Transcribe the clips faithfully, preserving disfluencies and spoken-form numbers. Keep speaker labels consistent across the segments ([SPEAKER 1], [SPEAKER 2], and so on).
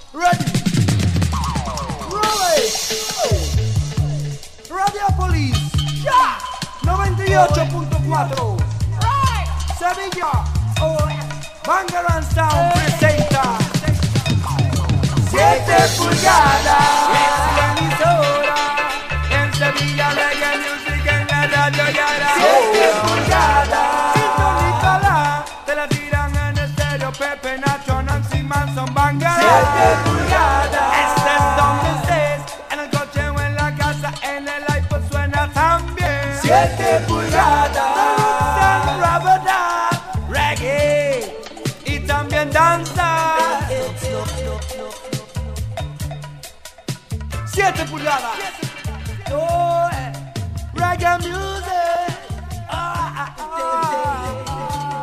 [SPEAKER 1] Ready. Roll it. Radiopolis. Ya. noventa y ocho punto cuatro. Sevilla. Banger and Sound presenta siete pulgadas. Es la emisora. En Sevilla Reggae Music en la radio Yara. siete pulgadas. Sintonícala. Te la tiran en estéreo. Pepe, Nacho, Nancy Manson, Banger. siete pulgadas. Este es donde estés. En el coche o en la casa. En el iPod suena también. siete pulgadas. Reggae. Y también danza. siete pulgadas. Oh, eh. Reggae music. Ah, ah, ah.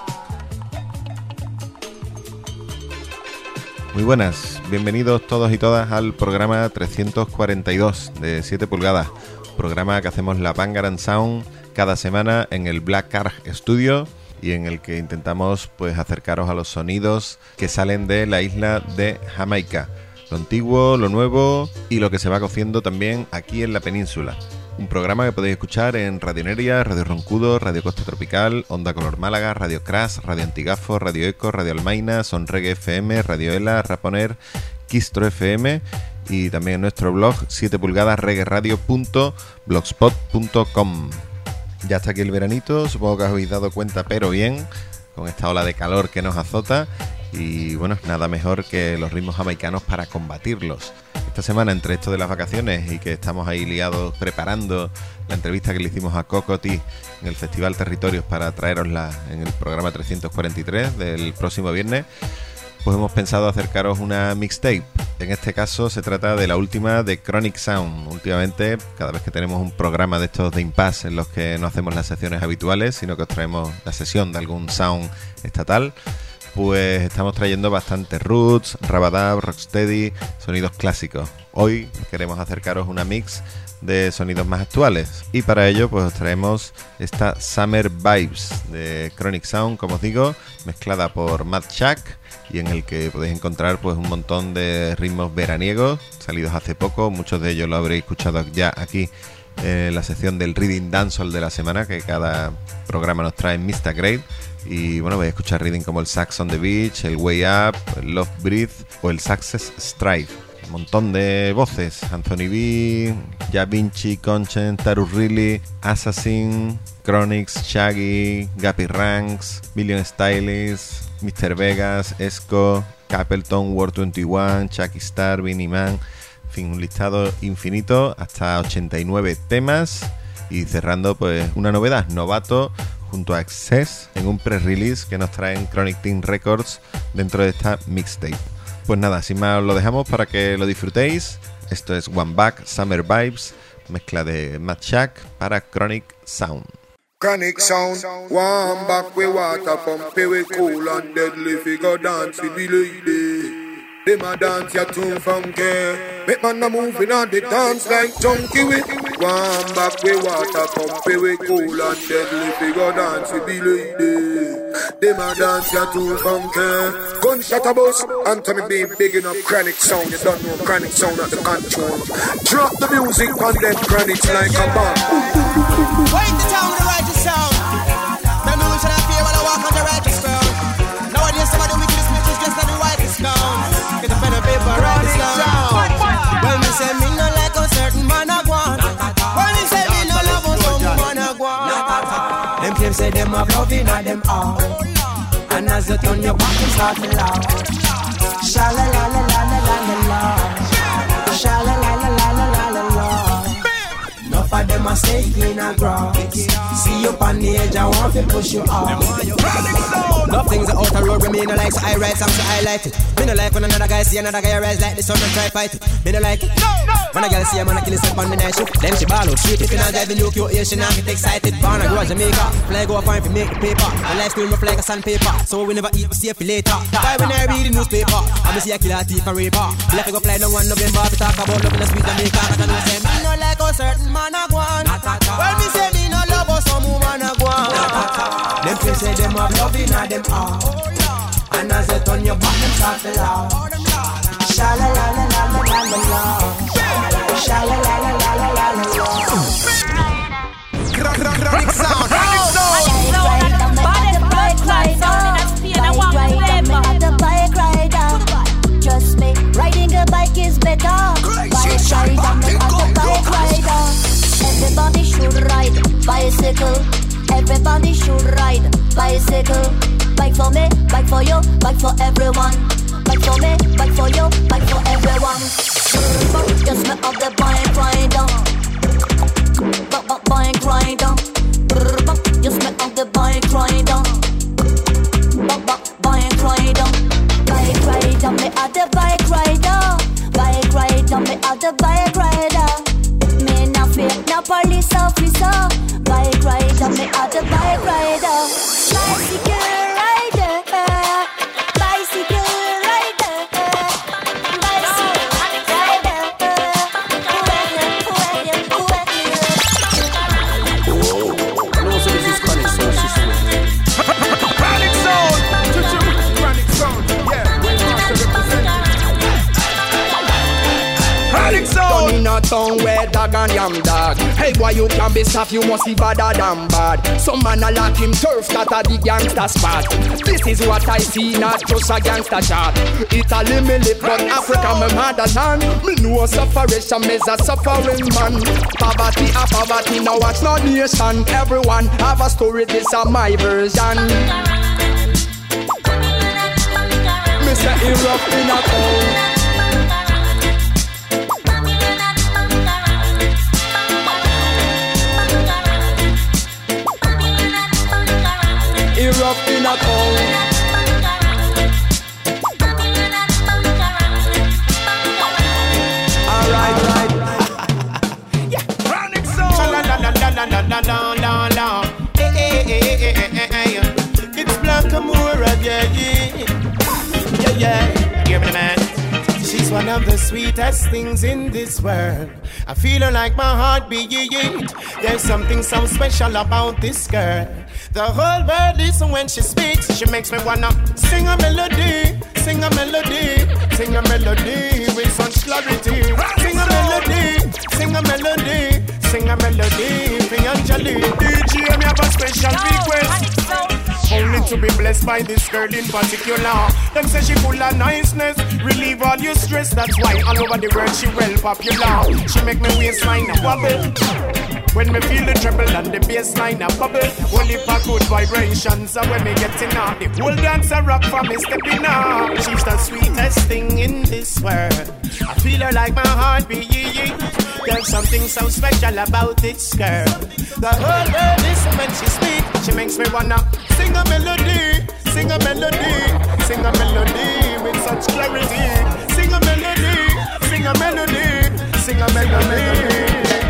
[SPEAKER 2] Muy buenas, bienvenidos todos y todas al programa trescientos cuarenta y dos de siete pulgadas, programa que hacemos la Banger and Sound cada semana en el Black Ark Studio y en el que intentamos pues acercaros a los sonidos que salen de la isla de Jamaica, lo antiguo, lo nuevo y lo que se va cociendo también aquí en la península. Un programa que podéis escuchar en Radio Neria, Radio Roncudo, Radio Costa Tropical, Onda Color Málaga, Radio Crash, Radio Antigafo, Radio Eco, Radio Almaina, Son Reggae F M, Radio Ela, Raponer, Quistro F M y también en nuestro blog siete pulgadas reggae radio punto blogspot punto com. Ya está aquí el veranito, supongo que os habéis dado cuenta, pero bien, con esta ola de calor que nos azota. Y bueno, nada mejor que los ritmos jamaicanos para combatirlos. Esta semana, entre esto de las vacaciones y que estamos ahí liados preparando la entrevista que le hicimos a Cocotí en el Festival Territorios para traerosla en el programa trescientos cuarenta y tres del próximo viernes, pues hemos pensado acercaros una mixtape. En este caso se trata de la última de Chronic Sound. Últimamente, cada vez que tenemos un programa de estos de impasse en los que no hacemos las secciones habituales, sino que os traemos la sesión de algún sound estatal, pues estamos trayendo bastante roots, rabadab, rocksteady, sonidos clásicos. Hoy queremos acercaros una mix de sonidos más actuales y para ello pues os traemos esta Summer Vibes de Chronic Sound, como os digo, mezclada por Mad Shack y en el que podéis encontrar pues un montón de ritmos veraniegos salidos hace poco. Muchos de ellos lo habréis escuchado ya aquí en la sección del Reading Dancehall de la semana que cada programa nos trae en mister Great. Y bueno, vais a escuchar reading como el Sax on the Beach, el Way Up, el Love Breathe o el Success Strife. Un montón de voces: Anthony B, Ja Vinci, Conchen, Taru Riley, Assassin, Chronix, Shaggy, Gappy Ranks, Million Stylists, mister Vegas, Esco, Capleton, World veintiuno, Chucky Star, Vinnie Man. En fin, un listado infinito, hasta ochenta y nueve temas. Y cerrando pues una novedad, Novato junto a Excess en un pre-release que nos traen Chronic Team Records dentro de esta mixtape. Pues nada, sin más os lo dejamos para que lo disfrutéis. Esto es One Back, Summer Vibes, mezcla de Mad Shack para Chronic Sound.
[SPEAKER 3] Chronic Sound, one back we water pump, we cool and deadly, figure dance, we lady. Them a dance ya too funky. Make man a moving on the dance like junkie with. One back we water pump, we cool and deadly, figure dance we be lady. Them a dance ya too funky. Gunshot a bus, Anthony B bigging up Chronic Sound. You don't know Chronic Sound at the control. Drop the music on them Chronics like a bomb.
[SPEAKER 4] Wait the town with the righteous sound. No music should I fear when I walk on the righteous ground. Nowadays some of the wickedest bitches just on the whitest ground. Get the pen and paper, write this down. When me say me no like a certain man I want. When me say me no love a some man I want. Them claims say them have love in them all. And as you turn your back and start to laugh. Sha la la la la la la la. Sha la la la la la la la. Enough of them a stay in a grass. See you on the edge, I want to push you off. Love things are out the road, me no like, so I write songs to highlight it. Me no like when another guy see another guy rise like this, so don't try fight it. Me no like it. When a girl see a man a kill himself on the night shift, then she ball out street. If you not driving you, you she not get excited. Born a grow Jamaica, fly go fine for make the paper. My life still rough like a sandpaper, so we never eat, we save for later. Why when I read the newspaper, I'm a see a killer, thief and raper. Like I go fly down one November, we talk about love in the sweet Jamaica. I can know say me no like a certain man a go on. When me say me no love or some woman a go on. Them people say them have love in them all. And as you turn your back, them start to laugh.
[SPEAKER 5] Sha la la la la la la la. Sha la la la la la la la.
[SPEAKER 4] Chronic sound, chronic sound.
[SPEAKER 5] Trust me, riding a bike is better. Bike rider, make a bike rider. Everybody should ride bicycle. Everybody should ride bicycle. Bike for me, bike for you, bike for everyone. Bike for me, bike for you, bike for everyone. Just me of the bike rider. Bike rider. Just me of the bike rider. Bike rider. Bike rider, me at the bike rider. Bike rider, me at the bike rider. Me na fear, na police officer. Bike rider, me at the bike rider. Bicycle rider, bicycle rider, bicycle rider.
[SPEAKER 4] No, so this is chronic sound.
[SPEAKER 3] Chronic sound. Chronic sound. Yeah, we must represent. Chronic sound.
[SPEAKER 6] Down in a town where dog and yam dog. Hey boy, you can be soft, you must be badder than bad. Some man a lock him turf, that a the gangster spot. This is what I see, not just a gangster shot. Italy me live, but Africa my motherland. Me know sufferation, me's a suffering man. Poverty a poverty, now watch no nation. Everyone have a story, this a my version. Me say he rough in a town. Rough in a town. Alright, right.
[SPEAKER 3] Yeah, chronic sound.
[SPEAKER 4] La la la la la la la la la. Hey hey hey hey hey hey. It's Black Amora, yeah yeah yeah yeah. Give me the man. She's one of the sweetest things in this world. I feel her like my heart beat. There's something so special about this girl. The whole world listen when she speaks. She makes me wanna sing a melody, sing a melody, sing a melody with such clarity. Sing a melody, sing a melody, sing a melody for Angelique. D J, me have a special request. Only to be blessed by this girl in particular. Them say she full of niceness, relieve all your stress. That's why all over the world she well popular. She make me waistline a wobble. When me feel the treble and the bass line a bubble. Only for good vibrations. And when me get in her, the whole dance a rock for me stepping up. She's the sweetest thing in this world. I feel her like my heart beat. There's something so special about this girl. The whole world listen when she speak. She makes me wanna sing a melody, sing a melody, sing a melody with such clarity. Sing a melody, sing a melody, sing a melody.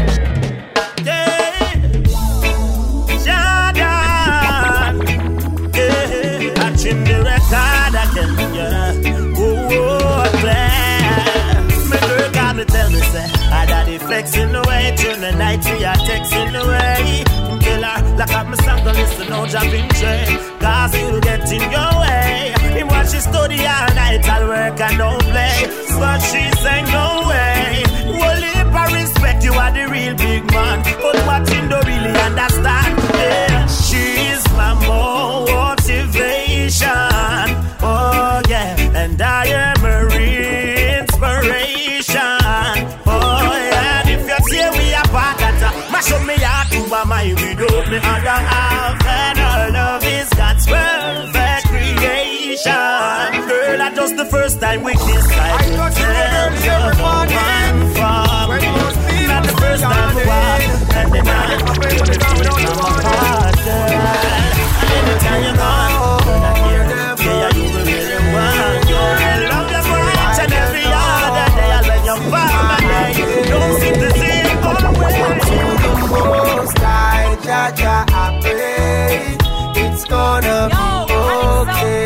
[SPEAKER 4] In the record again, yeah. Oh, glad. My girl got me tell me, say, I daddy flexing away. During the night, we are texting away. Kill her, lock up my song, don't listen, no jumping train. Cause you'll get in your way. Him watch she study all night, I'll work and don't play. But she say, no way. Well, if I respect you, are the real big man. But watching don't really understand. Yeah, she's my motivation. Oh yeah, and I am her inspiration. Oh yeah, and if you see we are part of that, mash up me heart to my widow, me other half, and our love is God's perfect creation. Girl, that's just the first time we kiss. I could tell you're the one from me. Not the first time we walk, and then I feel the feeling from my heart, girl. Anytime you're gone, yeah, you will really want, girl. I love you for each and every other day. I love your family. Don't seem to see it always. To the most high, Jah Jah, I pray it's gonna be okay.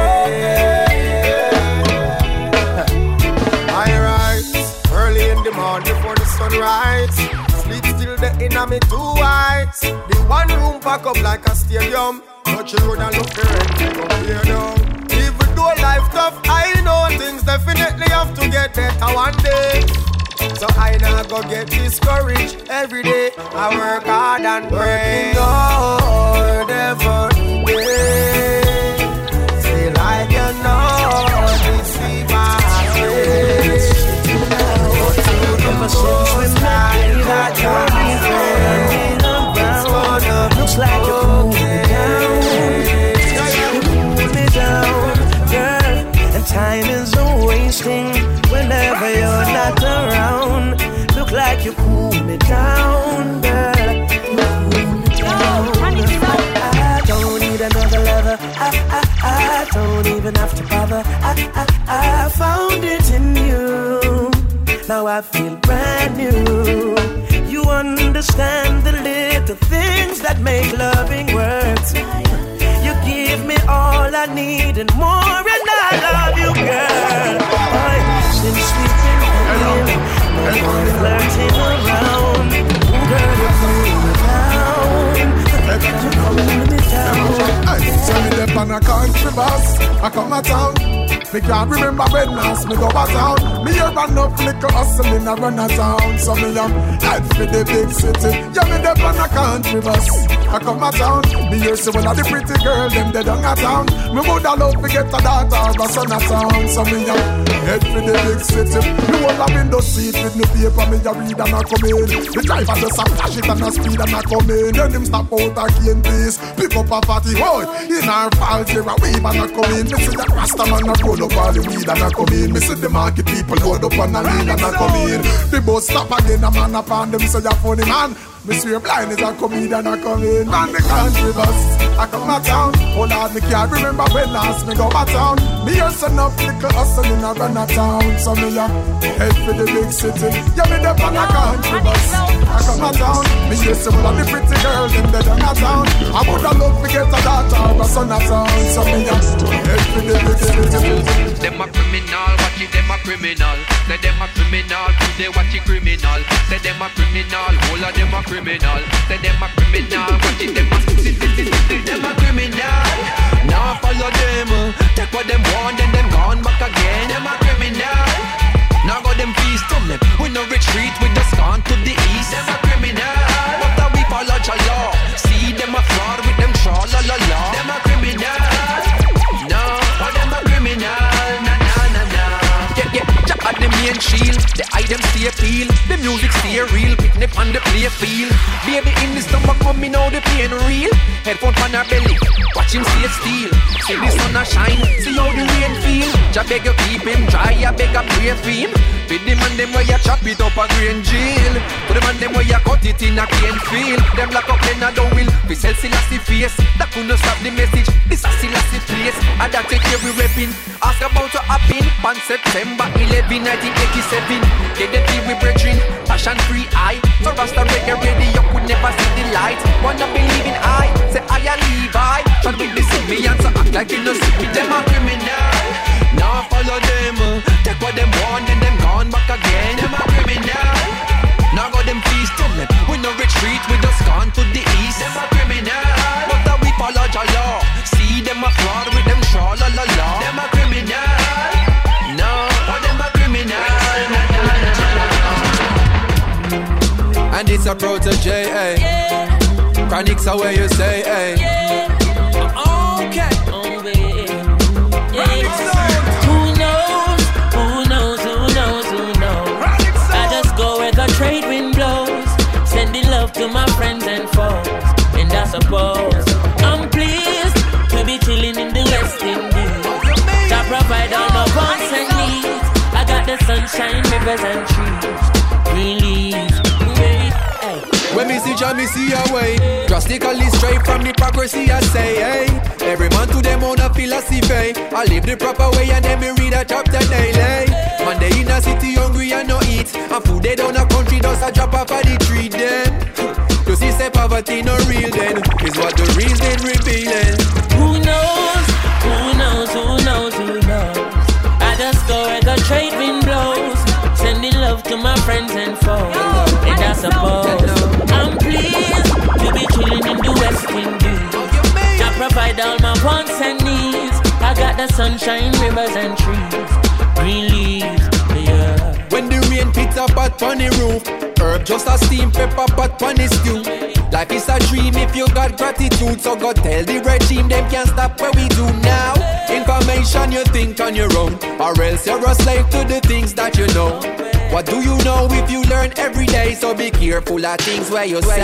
[SPEAKER 3] I rise early in the morning before the sunrise. Sleep still the inner me two eyes. The one room pack up like a stadium. Touch the road and look for it, come here down. Even
[SPEAKER 7] Although life tough, I know things definitely have to get better one day. So I now go get discouraged every day. I work hard and pray hard every day. Still I cannot deceive my face. Ever since we met, that you're
[SPEAKER 8] looks like you're cool down. You cool me down, girl. And time is a wasting whenever you're not around. Look like you cool me down, girl. You cool me down. I don't need another lover. I, I, I don't even have to bother. I, I, I found it in you. Now I feel brand new. You understand the little things that make loving work. You give me all I need and more, and I love you, girl. Boy, since we've been hanging, I'm flirting around. Girl, you cool me down. You cool me down.
[SPEAKER 3] Hey, tell me them on a country bus, I come a town. Me can't remember when last me go a town. Me hear run up little hustling a run a town. So me am head for the big city. Yeah, me them on a country bus, I come a town. Me hear say one of the pretty girl them they down a town. Me woulda love to get a daughter or a son a town. So me am head for the big city. Me hold a window seat with me paper. Me a read and a come in. The driver just a flash it and a speed and a come in. Then him stop out again please. Pick up a fatty boy in our pal here a wave and a come in. Me see that Rasta man a roll up all the weed and a come in. Me see the market people load up on a lead and a come in. The bus stop again a man upon them say you funny man. Me swear blind is a comedian a come in. Man the country bus I come a town. Oh Lord me can't remember when last me go a town. Me hear son of little hustling a run a town. So me a head for the big city. Yeah me the on a country bus I come a town. Me hear some of the pretty girls in the down a town. I woulda love to get a daughter or a son a town. So me a head for the big city.
[SPEAKER 9] Them a criminal, watch it, them a criminal. Say them a criminal, today watch it criminal. Say them a criminal, all of them a criminal. Say them a criminal, watch it, them a them a criminal. Now follow them, take what them want, then them gone back again. Them a criminal. Now go them feast on them. We no retreat, we just gone to the east. Them a criminal. But that we follow your law. See them a fraud with them tra la la la. Them a criminal. No, but them a criminal. Na na na na. Yeah yeah. Jack at the main shield. The items stay appeal. The music stay real. Picnic on the play field. Baby in the stomach coming out the pain real. Headphone on her belly. Watch him stay still. See the sun a shine. See how the rain feel. Jah beg you keep him dry. I beg you pray for him. With the man them where you chop it up a green jail. To the man them where you cut it in a cane field. Them lock up then a don't will. We sell Selassie face. That couldn't stop the message. This a Selassie place. And that take every weapon. Ask about to happen. On September eleventh nineteen eighty-seven. Get the tea we brethren. Passion free eye. So Rasta reggae ready. You could never see the light. Wanna believe in I. Say I a Levi. Try with the civilians. So act like you know see them a criminal. Now follow them. Take what them want and them gone back again. Them a criminal. Now go them feast on them. We no retreat, we just gone to the east. Them a criminal. But that we follow your law. See them a fraud with them tra la la la. Them a criminal. No, but them a criminal. Na, na, na, na. And it's a protege, eh? Yeah. Chronics are where you say, eh? Yeah. Okay. Oh, baby. Yeah.
[SPEAKER 10] Trade wind blows, sending love to my friends and foes. And I suppose I'm pleased to be chilling in the West Indies. To provide all my wants and needs. I got the sunshine, rivers and trees. Release, hey.
[SPEAKER 9] When me see Jah, me see a way. Drastically straight from hypocrisy, I say, hey. Every man to them own a philosophy. I live the proper way and then me read a chapter daily. Man, they in a city hungry and no eat. And food they down a country does a drop off of the tree then. To see say poverty no real then. Is what the reason revealing.
[SPEAKER 10] Who knows, who knows, who knows, who knows. I just go where the trade wind blows. Sending love to my friends and foes. And I suppose I'm pleased to be chilling in the West Indies. I provide all my wants and needs. I got the sunshine, rivers and trees, green leaves, yeah.
[SPEAKER 6] When the rain hits up at on the roof, herb just a steam, pepper pot on the stew. Life is a dream if you got gratitude, so go tell the regime them can't stop what we do now. Information you think on your own, or else you're a slave to the things that you know. What do you know if you learn every day? So be careful of things where you say.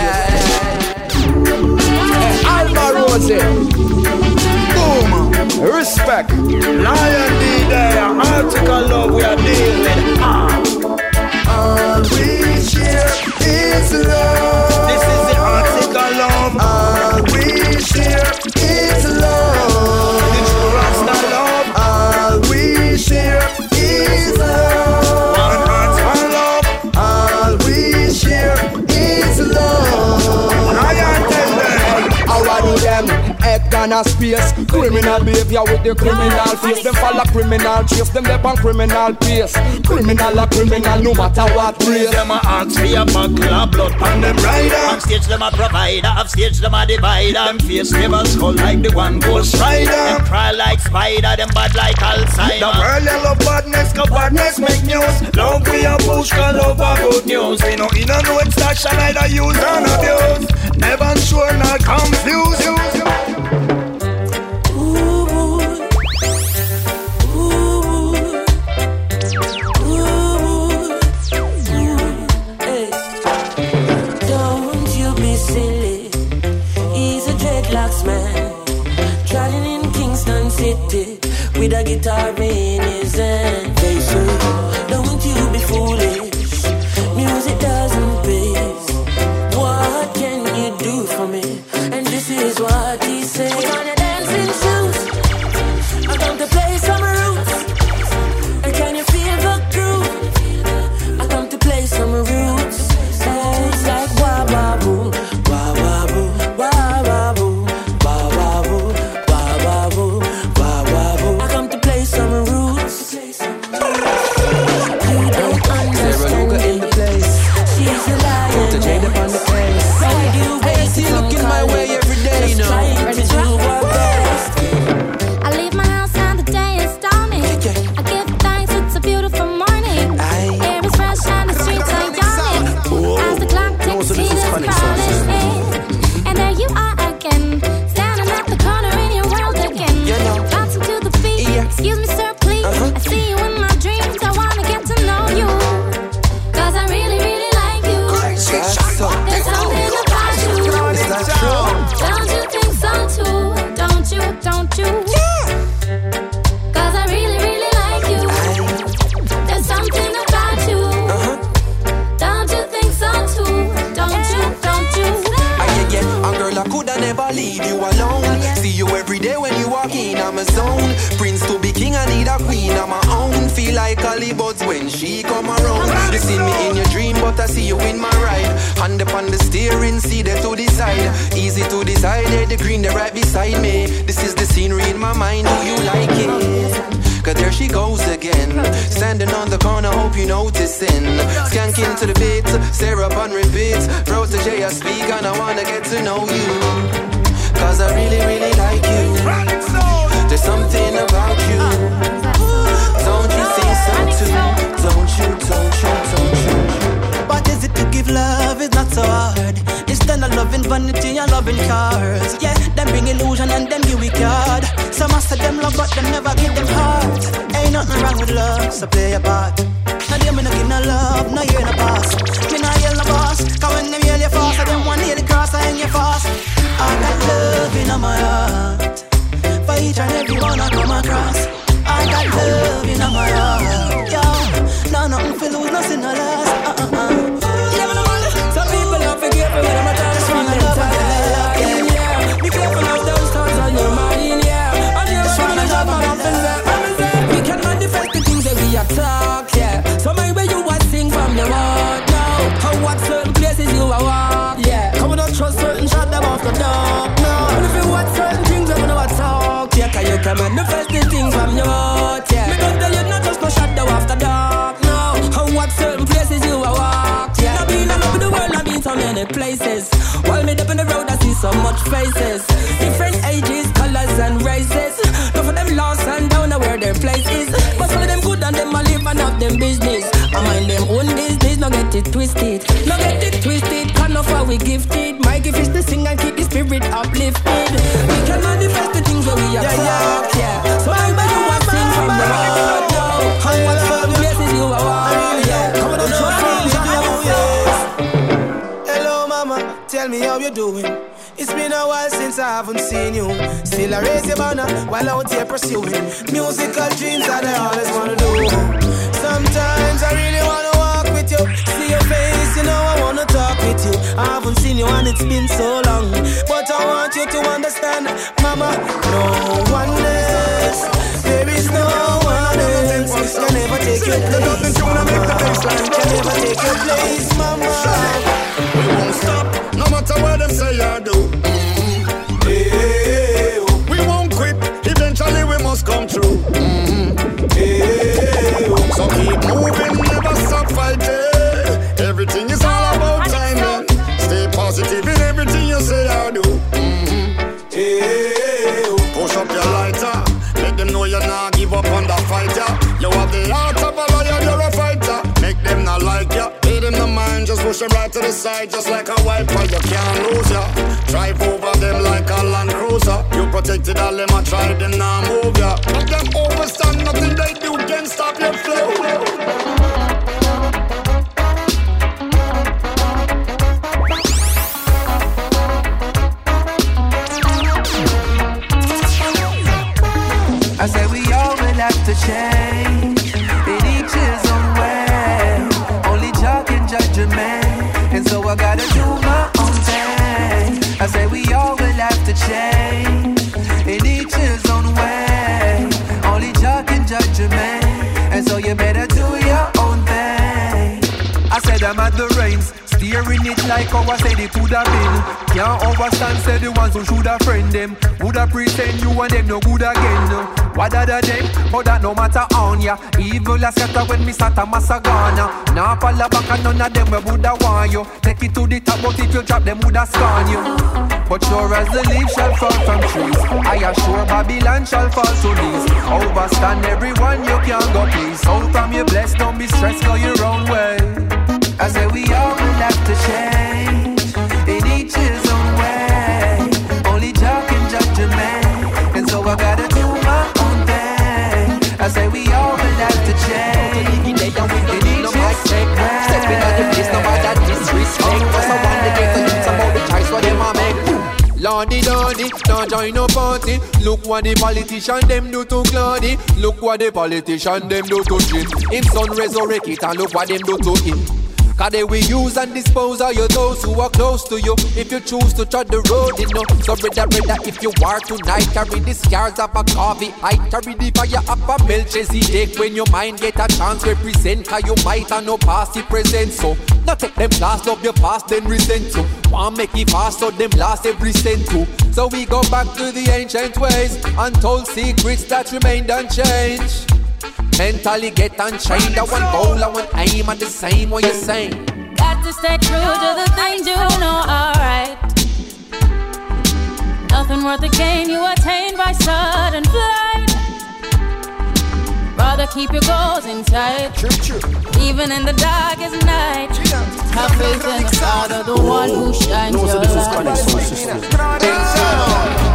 [SPEAKER 6] Hey, Alma Rose, boom, respect.
[SPEAKER 11] Lion D there, article love we are dealing with. Ah. All we share is love. This is the article love. All we share is love. It's the Rasta love. All we share is love. One heart, one love. All we share is love. I tell them,
[SPEAKER 6] I want them. Egg and a space. Criminal behavior with the criminal face. Them follow criminal chase. Them dep on criminal pace. Criminal a criminal no matter what race.
[SPEAKER 11] Them a ask for a buckle of blood on them rider. On stage them a provider, off stage them a divider. Them face never skull like the one ghost rider. Them cry like spider, them bad like Alzheimer. The world they love badness, cause badness make news. Love we a push, cause love a good news. We no in a no extraction, either use or abuse. Never sure, not confused.
[SPEAKER 10] With a guitar in his hand, they say, don't you be foolish. Music doesn't pay. What can you do for me? And this is what he said. Put on your dancing shoes. I come to play some roots. And can you feel the groove? I come to play some roots. Oh, it's like wah wah boom, wah wah boom, wah wah boom.
[SPEAKER 6] When she come around, you see me in your dream, but I see you in my ride. Hand upon the steering, see there to decide. Easy to decide, there the green, they're right beside me. This is the scenery in my mind, do you like it? Cause there she goes again, standing on the corner, hope you noticing. Skanking to the beat, Sarah on repeat. Rose to J, I speak and I wanna get to know you. Cause I really, really like you. There's something about you. Don't you think so too? Don't you, don't you, don't you?
[SPEAKER 12] What is it to give love? It's not so hard. Instead of loving vanity and loving cars. Yeah, them bring illusion and them give we card. Some must of them love but them never give them heart. Ain't nothing wrong with love, so play your part. Now them me no give no love, no you're no boss. Me no yell no boss, cause when them yell you fast, I them want hear the cross and you fast. I got love in my heart, for each and every one I come across. I got love in my heart, yo. No, nothing for lose, nothing to last. Uh-uh-uh. You never know, some people don't forget me when I'm trying to swing them tight. Yeah, be careful of those thoughts on your mind, yeah. And you're trying to love my nothing. We can manifest the things that we are talk, yeah. So maybe you want to sing from your heart, now. How what certain places you are walk, yeah. Come on, don't trust certain shot them off the dog, no. And if you want certain things, I'm gonna talk, yeah. Cause you can manifest the things from your heart, yeah. Me don't tell you not just no shadow after dark, no. How what certain places you are walk, yeah. I've been all over the world, I've been so many places. While me up in the road, I see so much faces. Different ages, colors and races. None of them lost and them business. I mind them own business, no get it twisted. No get it twisted, can of how we gifted. My gift is to sing and keep the spirit uplifted. We can manifest the things where we are yeah, yeah. yeah. So I bet you want to sing from the heart, yo. And what's for the blessings you are want, yeah. Come on, show me,
[SPEAKER 7] hello mama, tell me how you doing. It's been a while since I haven't seen you. Still I raise your banner while out here pursuing musical dreams that I always wanna do. Sometimes I really wanna walk with you, see your face, you know I wanna talk with you. I haven't seen you and it's been so long, but I want you to understand, mama, no one else. There is no one else. Can never take your place, mama. Can never take your place, mama.
[SPEAKER 11] We won't stop, no matter what them say or do. Mm-hmm. Hey, we won't quit, eventually we must come through. Mm-hmm. Hey, so keep moving, never stop fighting. Everything is all about timing. Stay positive in everything you say or do. Mm-hmm. Hey, push up your lighter, let them know you're not give up on the fight. Yeah. You have the heart of a lion, you're a fighter. Make them not like ya. In the mind, just push them right to the side, just like a wiper, you can't lose ya. Drive over them like a Land Cruiser. You protected all them, I try them now move ya. Let them overstand, nothing they do can stop your flow.
[SPEAKER 13] I said we all will have to change in each his own way. Only Jah can judge a man, and so I gotta do my own thing. I say we all will have to change in each his own way. Only Jah can judge a man, and so you better do your own thing. I said I'm at the reins, steering it like how I said it could have been. Can't overstand, say the ones who should have friend them. Woulda pretend you and them no good again. What other them? But that no matter on ya. Evil as scatter when me start a massagana. Now fall back and none of them we woulda want you. Take it to the top, but if you drop them woulda scorn you. But sure as the leaves shall fall from trees, I assure Babylon shall fall to these. Overstand everyone you can't go please. So from your blessed, don't be stressed, go your own way. I say we all will have to change in each his own way. Only Jah can judge a man, and so I gotta do my own thing. I say we all will have to change in each his own way. Stepping out the place, no matter disrespect. Cause I want to get to them some of the choice for them I make. Lordy, Lordy, don't join no party. Look what the politician them do to Claudy. Look what the politician them do to Jim. Him son resurrect it and look what them do to him. Cause they will use and dispose of you those who are close to you. If you choose to tread the road, you know. So brother, brother, if you are tonight, carry the scars of a coffee. I carry the fire of a Melchizedek. When your mind get a chance, represent. Cause you might have no past, it present. So, not take them last, love your past, then resent you. Want make it fast, so them last every cent too. So we go back to the ancient ways. Untold secrets that remained unchanged. Mentally get unchained. I want goal, I want aim at the same what you're saying.
[SPEAKER 14] Got to stay true to the things you know are right. Nothing worth the gain you attain by sudden flight. Rather keep your goals in sight, even in the darkest night. Have faith in the Father, the one who shines your light.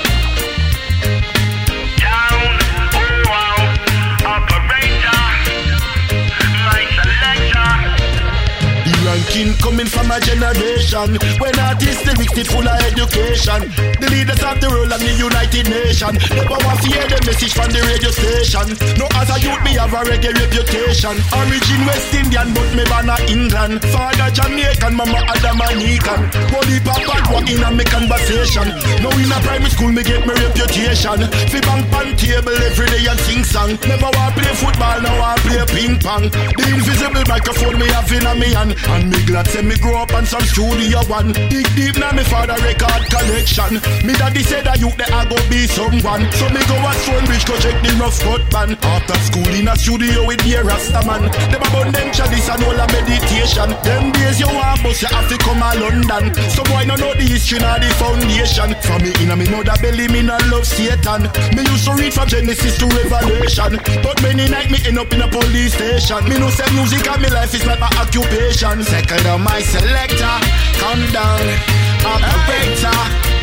[SPEAKER 11] Ranking coming from a generation when artists lyrics it full of education. The leaders of the world and the United Nations never want to hear the message from the radio station. No, as a youth me have a reggae reputation. Origin West Indian but me born a England. Father Jamaican, mama Adamanican. Body papa walk in a me conversation. Now in a primary school me get my reputation. Fi bang pan table every day and sing song. Never want play football, now I play ping pong. The invisible microphone me have in a me hand. And me glad say me grow up on some studio one. The
[SPEAKER 15] dig deep now me father record collection. Me daddy said that you there I go be someone. So me go at Stonebridge go check the rough cut band. After school in a studio with the Rasta man. Them about them chalice and all a meditation. Them days you want bus you have to come a London. So boy no know the history nor the foundation. From me in a me mother belly me no love Satan. Me used to read from Genesis to Revelation. But many night me end up in a police station. Me know say music and me life is not my occupation. Second on my selector, calm down, operator.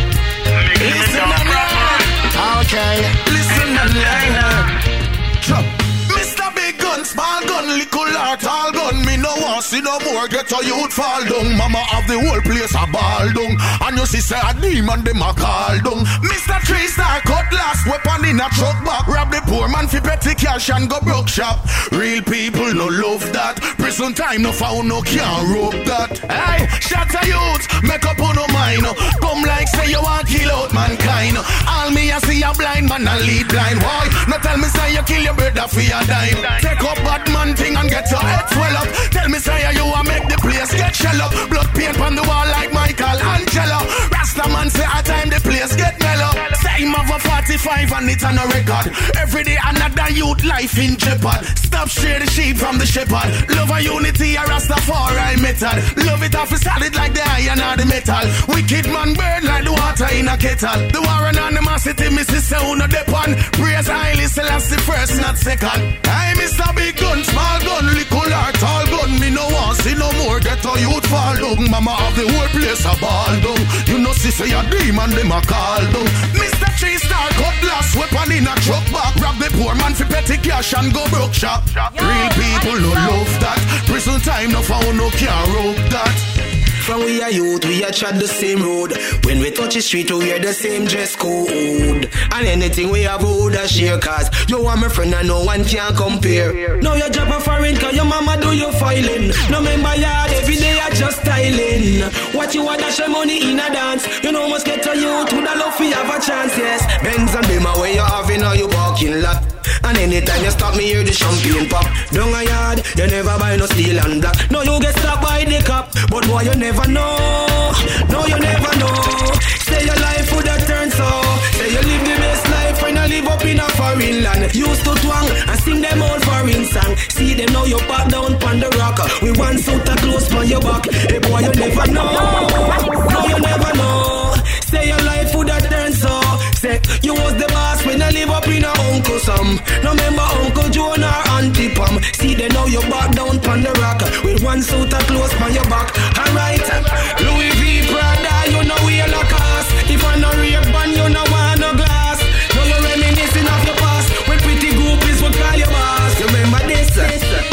[SPEAKER 15] Listen and learn. Okay, listen and learn. Drop. Mister Big Gun, small gun, little heart, all gun. Me no want see no more get a youth fall down. Mama have the whole place a ball down. And you see say a demon dem a call down. Mister Three Star cutlass, weapon in a truck back. Rob the poor man fi petty cash and go broke shop. Real people no love that. Prison time no found no can't rope that. Hey, shut a youth, make up on no mind. Come like say you want kill out mankind. All me a see a blind man and lead blind. Why? No tell me say you kill your brother for your dime. Take up bad man thing and get your head swell up. Tell me say you a make the place get shell up. Blood paint on the wall like Michelangelo. Rasta man say at time the place get mellow. Say him have a forty-five and it's on a record. Every day another youth life in jeopard. Stop share the sheep from the shepherd. Love and unity a Rastafari method. Love it off solid like the iron or the metal. Wicked man burn like the water in a kettle. The war and animosity me sister who no depend. Praise highly Selassie first not second. I Mister Big Gun, small gun, little heart, tall gun. Me no want see no more get a youth fall down. Mama have the whole place a ball down. You know see say a demon dem a call down. Mister Three Star cutlass, weapon in a truck back. Rob the poor man fi petty cash and go broke shop. Real people no love that. Prison time no found no can rope that.
[SPEAKER 16] From we are youth, we are tread the same road. When we touch the street, we wear the same dress code. And anything we have, we would share. Cause you are my friend and no one can compare. Now you drop a foreign, cause your mama do your filing. No member yard, every day I just styling. What you want, dash your money in a dance. You know must get to youth, with a love you have a chance, yes. Benz and Bima, where you having, how you walking lot. And anytime you stop me, hear the champagne pop. Down a yard, you never buy no steel and black. No, you get stopped by the cop, but boy, you never know. No, you never know. Say your life would have turned so. Say you live the best life when you live up in a foreign land. Used to twang and sing them old foreign song. See them now, you back down on the rock. We want suit a close on your back. Hey boy, you never know. No, you never know. Say your life would have turned so. Say you was the boss when you live up in a Uncle Sam. No remember Uncle Joan or Auntie Pam. See they know you back down on the rock. With one suit of clothes on your back. Alright, Louis V. Prada, you know we are like us. If I no real band, you know want no glass. Now you reminiscing of your past. When pretty groupies will call you boss. You remember this? this.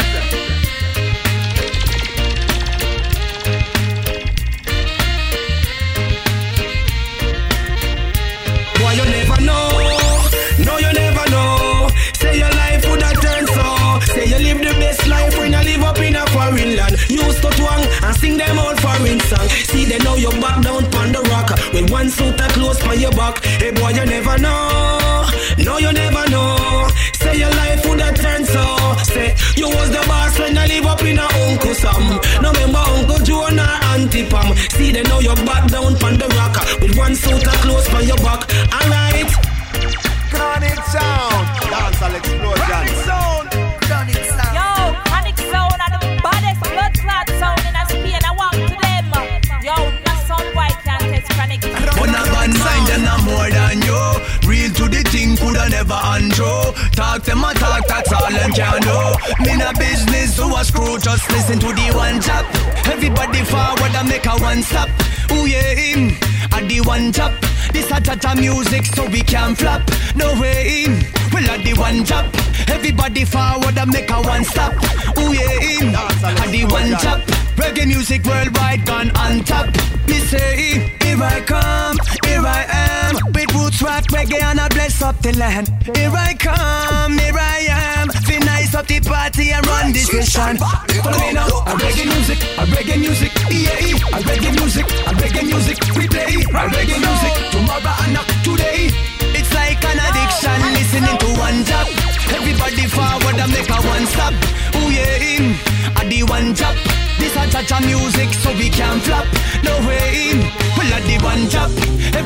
[SPEAKER 16] Boy, you never know. No, you never know. Say your life would have turned so. Say you live the best life when you live up in a foreign land. Used to twang and sing them old foreign song. See they know you back down on the rock. With one suit of clothes on your back. Hey boy, you never know. No, you never know. Say your life would have turned so. Say you was the boss when you live up in a Uncle Sam. No remember Uncle Joan or Auntie Pam. See they know you back down on the rock. With one suit of clothes on your back. Alright.
[SPEAKER 17] Chronic sound, dancehall explosion. Chronic sound, chronic sound.
[SPEAKER 18] Yo, chronic sound are the baddest blood clot sound in a Spain. I walk to them. Yo, no sound boy can't test chronic.
[SPEAKER 6] When a bad mind, them not more than you. Real to the thing, coulda never undo. Talk them a talk, that's all them can do. Me na business, so a screw, just listen to the one chop. Everybody forward and make a one stop. Ooh yeah, him, at the one chop. This a cha-cha music so we can flop. No way, well at the one chop. Everybody forward and make a one stop. Ooh yeah, at the one chop. Reggae music worldwide gone on top. Me say, here I come, here I am. With roots rock reggae and I bless up the land. Here I come, here I am. Feel nice up the party and run this station. Follow me now, a reggae music, a reggae music, yeah, a reggae music, a reggae music. We play a reggae music tomorrow and not today. It's like an addiction, listening to one job. Everybody forward and make a one stop. Ooh yeah, at the one job. This a cha-cha music so we can flop. No way,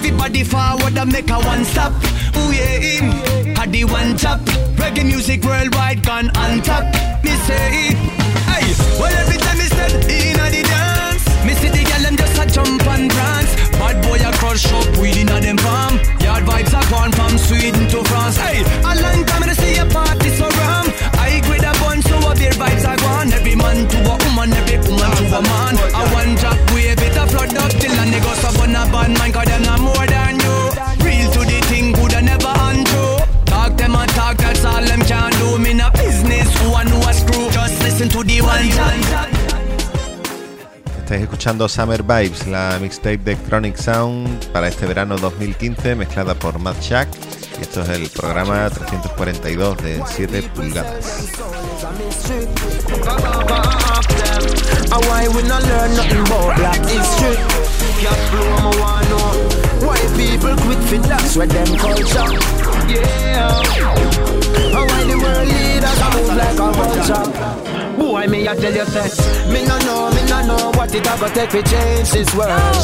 [SPEAKER 16] Everybody forward and make a one stop. Ooh yeah, him had the one top. Reggae music worldwide gone on top. Me say, hey, well every time me step in a the dance, me see the girl them just a jump and dance. Bad boy a crush up weed inna them palm. Yard vibes are gone from Sweden to France. Hey, a long time I see a party so ram. I with a bunch so a beer vibes are gone. Every man to a woman, every woman to a man. A one drop wave it a flood up till a nigga stop on a bad man 'cause them not more than you. Real to the thing, good and never untrue. Talk them and talk, that's all them can do. Me no business, who I know a screw. Just listen to the one time.
[SPEAKER 2] Estáis escuchando Summer Vibes, la mixtape de Chronic Sound para este verano dos mil quince, mezclada por Mad Shack. Y esto es el programa trescientos cuarenta y dos de siete pulgadas.
[SPEAKER 19] Why we not learn nothing about black history? Can't blow my one know why people quit for that's where them culture. Yeah. And why the world leaders are move like a vulture? Boy, me I tell you that me no know, me no know what it ever take to change this world.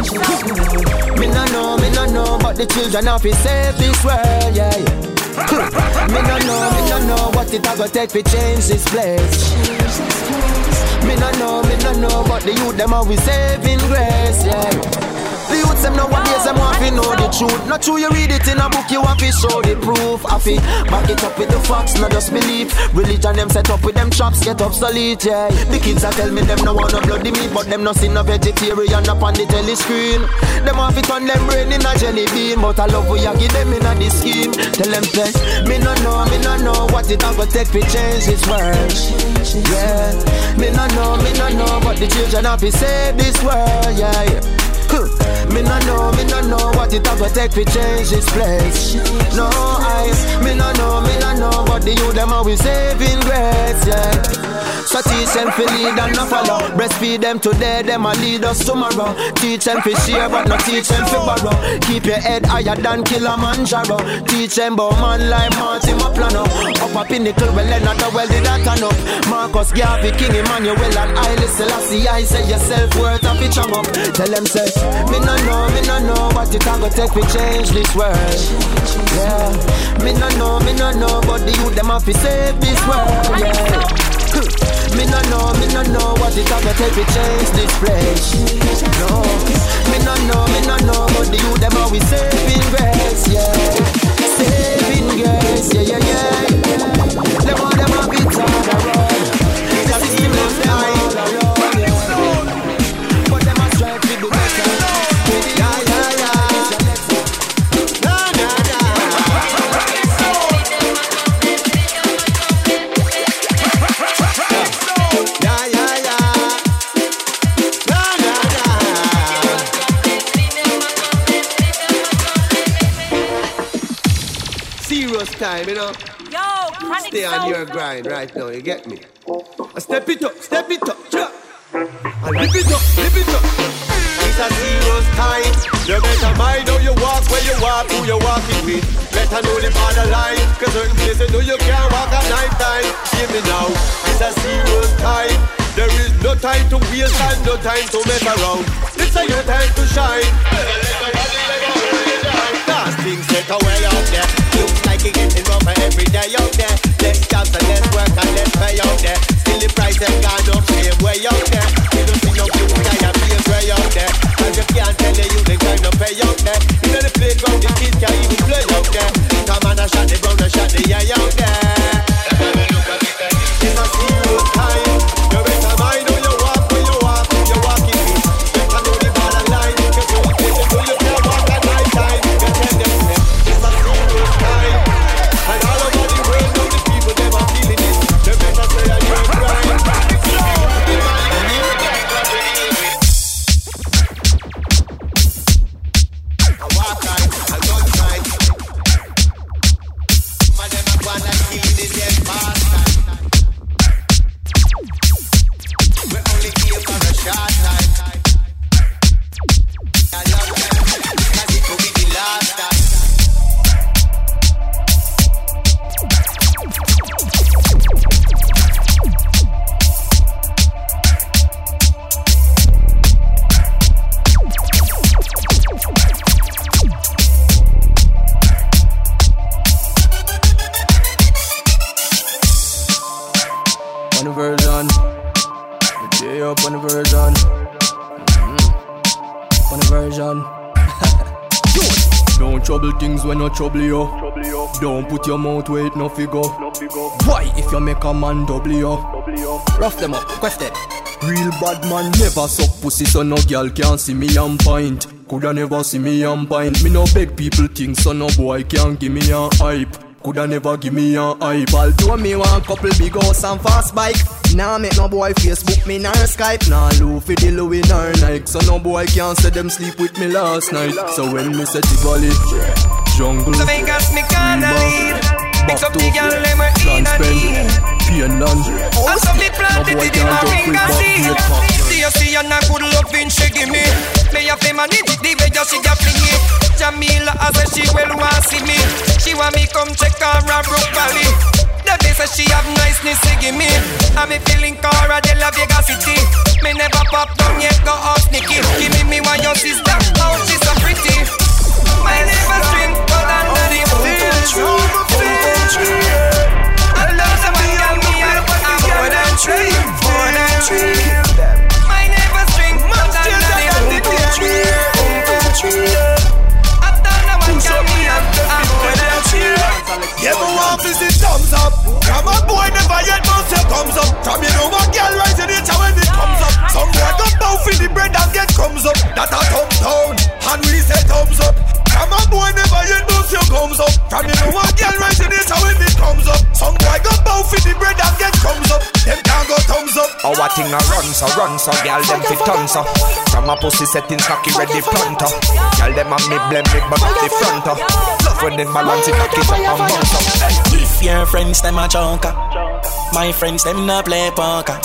[SPEAKER 19] Me no know, me no know, but the children have to save this world. Yeah. Me no know, me no know what it ever take to change this place. Me no know, me no know, but the youth them always saving grace, yeah. The youths them nowadays them want to know the truth. Not true you read it in a book, you want to show the proof. Happy, back it up with the facts, not just belief. Religion them set up with them traps, get obsolete, yeah. The kids are tell me them no want no bloody meat, but them no see no vegetarian up on the telly screen. Them want to turn them brain in a jelly bean, but I love we a give them in a the scheme. Tell them say, me no know, me no know what it ever take to change this world. Yeah, me no know, me no know, but the children have to save this world, yeah. Me no know, me no know what it ever take to change this place. No, I, me no know, me no know, but the youth them always saving grace, yeah. So teach them to lead and not follow. Breastfeed them today, them a lead us tomorrow. Teach them to share, but not teach them to borrow. Keep your head higher than Kilimanjaro. Teach them about man like Martin Maplano. Up a pinnacle, well another well did that turn up. Marcus Garvey, King Emmanuel and Haile Selassie. I say yourself worth of each up. Tell them say, me no know, me no know what it a go take to change this world. Yeah, me no know, me no know, but the youth them have to save this world. Yeah. Me no know, me no know what it a go take to change this place. No, me no know, me no know, but the youth them always saving grace. Yeah, saving grace. Yeah, yeah, yeah. Them all them a bit hard around. The system left them all around. Yeah. But them a strive to do better. Yeah, yeah, yeah. Nah, nah, nah. Yeah, yeah, yeah. Nah, nah, nah. Serious time, you know.
[SPEAKER 18] Yo, Chronic
[SPEAKER 19] Stay on
[SPEAKER 18] Sound.
[SPEAKER 19] your grind right now, you get me? Uh, Step it up, step it up, yeah. And lift it up, lift it up. It's a serious time. You better mind how you walk, where you walk, who you walking with. Better know the borderline, cause certain places know you can't walk at night time. Hear me now, it's a serious time. There is no time to waste and no time to mess around. It's a your time to shine. Last things set away out there. Looks like you're getting rougher every day out there. Less jobs and less work and less pay out there. Still the price has gone up, same way out there. You don't see no blue kind of being grey out there. Cause you can't tell you the kind of pay out there. You know the playground, the kids can't even play out there. Come on and shot the brown and shot the eye out there. It's a serious time. You better mind how you walk, when you walk, who you walking with. Better know the borderline. Cause you know you can't
[SPEAKER 6] things when no trouble you. Don't put your mouth where it no figure. Why if you make a man double you? Rough them up, question. Real bad man never suck pussy, so no girl can see me and pint. Coulda never see me and pint. Me no beg people things, so no boy can give me a hype. Coulda never give me a hype. Although me want couple big house and fast bike. Nah make no boy Facebook me nor Skype. Nah low for the Louis nor Nike. So no boy can't say them sleep with me last night. So when me say Tivoli, jungle,
[SPEAKER 1] so Vegas me gonna lead. Mix up the girl them we in a need.
[SPEAKER 6] Pienland,
[SPEAKER 1] and so me planted it in my ring and see. See you see and a good loving she give me. Me a fame and it the way just she a fling it. Jamila as a she well want see me. She want me come check her a Brook Valley. The place that she have niceness she give me. And me feeling Cara de la Vega City. Me never pop down yet go off sneaky. Give me me one your sister, oh she's so pretty. My neighbor string, but I'm not the tree. I love the man down me, I'm more than tree, more than tree. My neighbor string, but I'm not the tree. I've done the man down me, I'm more than tree.
[SPEAKER 11] Yeah, but one visit thumbs up. Come on, boy, never yet must your thumbs up. From you know what girl rise in it when it comes up. Some boy go bow for the bread and get comes up. That a thumbs down, and we say thumbs up. Come on, boy, never yet must your thumbs up. From you know what girl rise in it when it comes up. Some boy go bow for the bread and get comes up. Them can't go thumbs up.
[SPEAKER 20] Our thing a run so run so girl them fit tons up. From a pussy settings cocky ready front up. Girl them a me blame me but not the front up. Love when them balance it cocky up and bounce up.
[SPEAKER 12] If your friends them a junker, my friends them not play poker.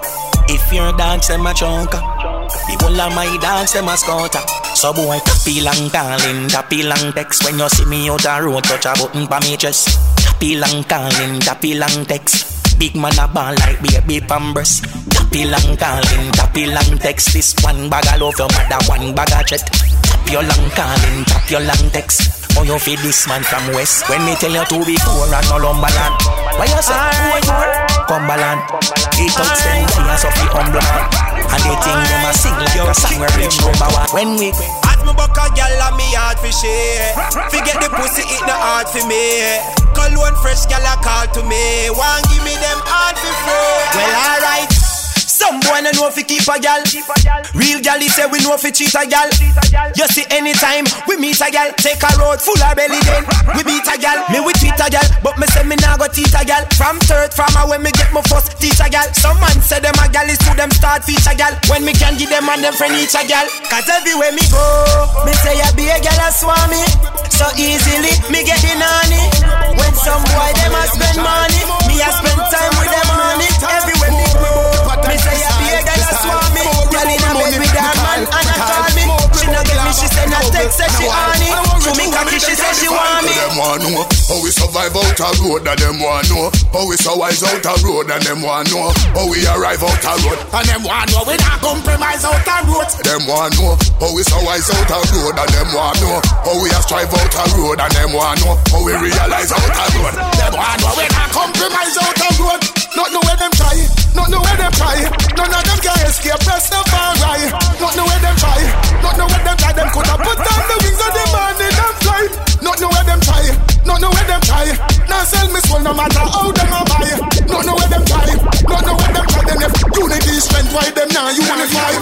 [SPEAKER 12] If your dance them a junker, the whole of my dance them a scouter. So boy tappy long calling, tappy long text. When you see me out the road, touch a button pa me chest. Tappy long calling, tappy long text. Big man a ball like baby pampers. Tappy long calling, tappy long text. This one bag of love your mother, one bag of jet. Tap your long calling, tap your long text. Oh, you feed this man from west. When me tell you to be poor and no lumberland. Why you say poor, poor? Cumberland. It talks them tears of the humble man. And they think them a sing like a song where rich number one. When we
[SPEAKER 11] as me buck a gal and me hard for share. Forget the pussy, it not hard for me. Cologne fresh gal a call to me. Want give me them hard for free. Well alright. Some boy no know fi keep a gal. Real gal he say we know fi cheat a gal. You see anytime we meet a gal, take a road full of belly then we beat a gal. Me we treat a gal, but me say me nah go teach a gal. From third from a when me get my first teach a gal. Some man say them a gal is to them start feature gal. When me can give them and them friend each a gal. Cause everywhere me go, me say ya be a gal a swami. So easily me get the nanny. When some boy them a spend money, me a spend time with them money. Everywhere me go, me say ya be a gal a swami. Gal in a bed with her man and a call me. She no get me, she say no text, say she honey. To me cocky, she say she want me.
[SPEAKER 15] Them want know how we survive out a road, and them want know how we survive out a road, and them want know how we arrive out a road, and them want know we not compromise out a road. Them want know how we survive out a road, and them want know how we a strive out a road, and them want know how we realize out a road. Them want know we not compromise out a road. Not know where them try, not know where them try. None of them can escape, press the far right. Not know where them try, not know where them try. Them could have put down the wings of them and they them fly. Not know where them try, not know where them try. Now sell me soul no matter how them a buy. Not know where them try, not know where them try. Then if unity strength, why them now you wanna fight?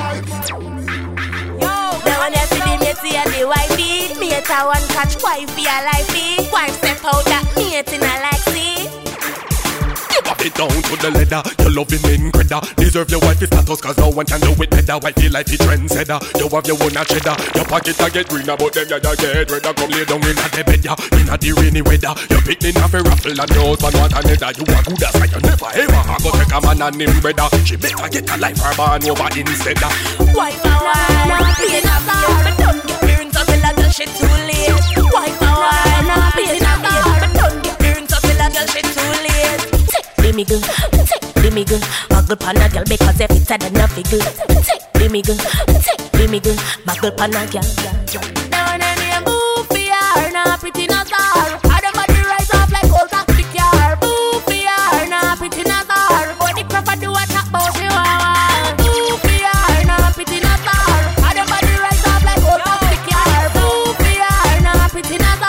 [SPEAKER 18] Now when you see the matey and the wifey, me a one catch wifey a lifey. Wife step out that mate in a like see.
[SPEAKER 21] Pop it down to the leather, you love him in credit. Deserve your wifey status cause no one can do it better. Wifey like the trendsetter, you have your own cheddar. Your pocket a get greener but them ya ya get redder. Come lay down in a the bed ya, in a the rainy weather. You pick me off a raffle and your husband want another. You a good as you never ever have go take a man and him brother. She better get a life her born over instead.
[SPEAKER 18] Wife a wine, play a star. But don't get parents until I tell shit too late. Wife a wine, play a star. But don't get parents until I tell shit too late. Take me good, take me good. Muggle pan a girl because if it's a then a figure. Take me good, take me good. Muggle pan a girl, girl, girl. Now and then you move for her, not pretty not star. Had a body rise up like old taxi car. Move for her, not pretty not star. But the crap I do a talk about you. Move for her, not pretty not star. Had a body rise up like old taxi car. Move for her, not pretty not star.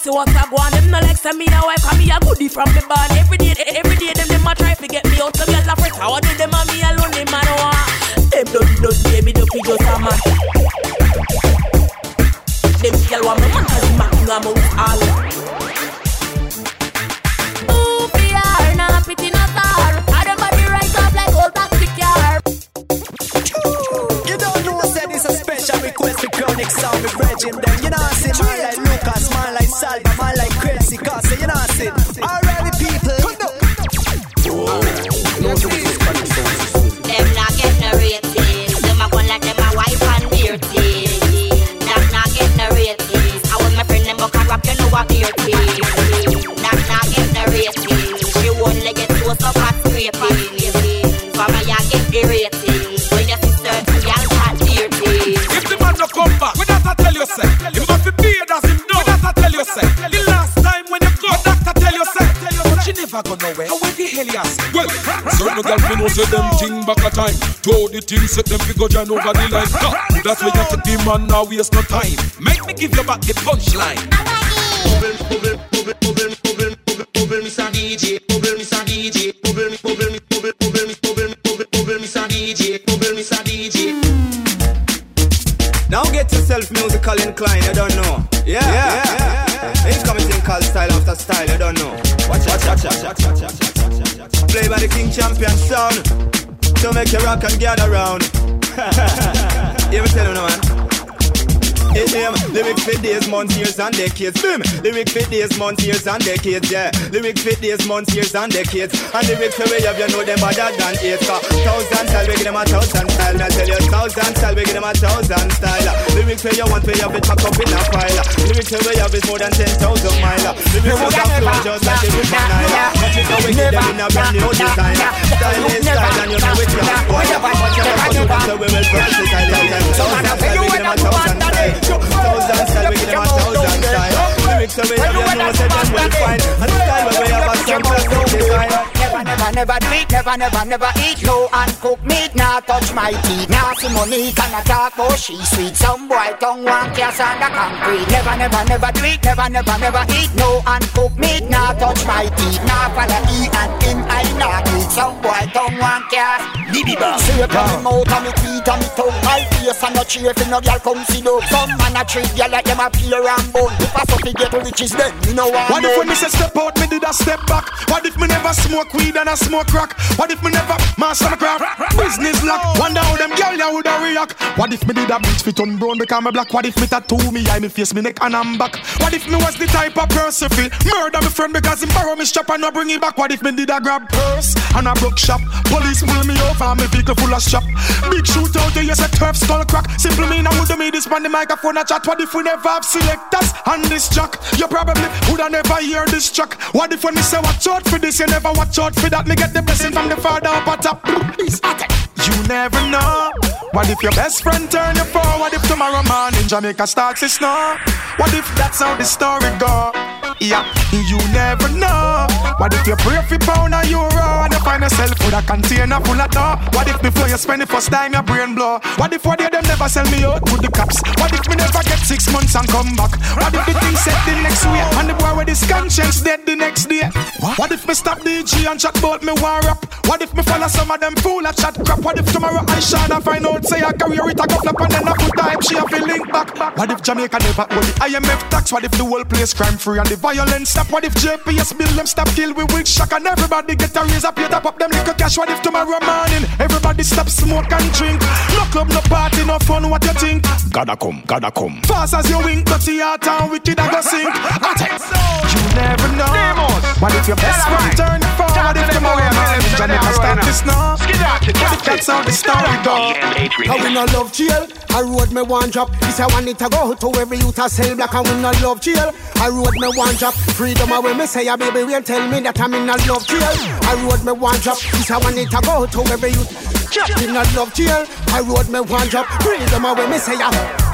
[SPEAKER 10] see what I go on. Them no like send me a wife, cause me a goodie from the barn. Every day, every day, them them a try to get me out. So girl a fret, how I do them and me alone, them man want. Them don't don't baby, don't be just a man. Them girl want me man, cause man know I'm out all. Ooh, we are not pity not star. I don't body right up like old taxi car.
[SPEAKER 19] You don't know, said it's a special request for Chronic Sound with Virgin them. You know I say man like Lucas, man like Salva, man like Crazy Cause you know I say already people.
[SPEAKER 5] Them not get no ratings. Them a gone like them a wife and dirty. That not get no ratings. I want my friend them but can rap, you know what dirty. That not get no ratings. She only get close up at scraping. From a ya get the ratings. When you see certain y'all got dirty.
[SPEAKER 21] If the man no come back, we not tell you say. He must be paid as him know. We not tell you say. The last time when you go, doctor tell you say. She never go nowhere. How the hell you ask? Well, certain girls me know say them thing back a time. Throw the thing, set them figure John over the line. That's why you take the man now waste no time. Make me give you back the punchline.
[SPEAKER 16] Bubble, bubble, bubble, bubble, bubble, bubble, bubble, Mister D J, bubble, Mister D J, bubble, bubble, bubble, bubble, bubble, bubble, bubble, Mister D J, bubble, Mister D J.
[SPEAKER 7] Now get yourself musical inclined, I don't know. Yeah, yeah, yeah, yeah. Ain't coming thing called style after style, I don't know. Watch, watch, watch, watch, watch, watch, watch, watch, watch. Play by the King Champion sound to make you rock and gather round. You ever tell you no man? It's him, lyrics for days, months, years and decades. Boom, lyrics for days, months, years and decades. Yeah, lyrics for days, months, years and decades. And lyrics for way of you know them better than eight. Thousand style, we give them a thousand style. I tell you, thousand style, we give them a thousand style. Lyrics for you want, for you have it pack up in a file. Lyrics for way of is more than ten thousand mile. Lyrics for you flow just like the river Nile. Watch it how we get them in a brand new design. Style is style and you know it can. Watch out, watch out, watch out, so we will versatile. Thousand style, we give them a thousand style. Thousand style, we give them a thousand style. Lyrics away, you know, say them will find. And style where we have a simple design.
[SPEAKER 22] Never, never, never do it, never, never, never eat no uncooked meat, nah touch my teeth. Now see money, can I talk about she sweet. Some boy tongue one cast on the concrete. Never, never, never do it, never, never, never eat no uncooked meat, nah touch my teeth. Now follow E and in I not eat. Some boy tongue one cast. Dibby bang. See you coming out of me teeth and me tongue. My face and no cheer if no girl come see no. Some man a treat girl like them a peer and bone. If I something get riches then, you know what.
[SPEAKER 15] What if when me say step out, me did a step back? What if me never smoke weed and I smoke crack? What if me never master my craft? Business lock. Wonder how them girl ya woulda react. What if me did a bleach fit on brown because me black? What if me tattoo me eye, me face, me neck and I'm back? What if me was the type of person feel murder me friend because him borrow me strap and no bring it back? What if me did a grab purse and a broke shop? Police pull me over and me vehicle full of strap. Big shootout, you say turf skull crack. Simple mean I woulda made this man the microphone a chat. What if we never have selectors on this track? You probably woulda never hear this track. What if when me say watch out for this, you never watch out for that? Me get the blessing from the Father up at top. You never know. What if your best friend turn you for? What if tomorrow morning Jamaica starts to snow? What if that's how the story go? Yeah, you never know. What if you pray for pound or euro and you find yourself with a container full of dough? What if before you spend the first time your brain blow? What if one day them never sell me out to the cops? What if me never get six months and come back? What if the thing set the next week and the boy with his conscience dead the next day? What, what if me stop D J and chat about me war rap? What if me follow some of them fool and chat crap? What if tomorrow I shine and find out say I career it a go flop and then I put type she a feel link back? What if Jamaica never owe the I M F tax? What if the whole place crime free and the violence stop? What if J P S bill them stop kill we with shock and everybody get a raise up, top up them little cash? What if tomorrow morning everybody stop smoke and drink? No club, no party, no fun, what you think? Gotta come, gotta come. Fast as you wink, dirty heart and wicked I go sink. I think so. You never know. What if your best friend turn the phone? What if tomorrow morning Jamaica start to snow? What if that's how the story go?
[SPEAKER 23] I we no love jail. I road me one drop. This I want it to go to every youth a sell black. And we no love jail. I road me one drop. Freedom away me say a baby will tell me that I'm in a love jail. I road me one drop. This I want it to go to every youth. In a love jail. I road me one drop. Freedom away me say a.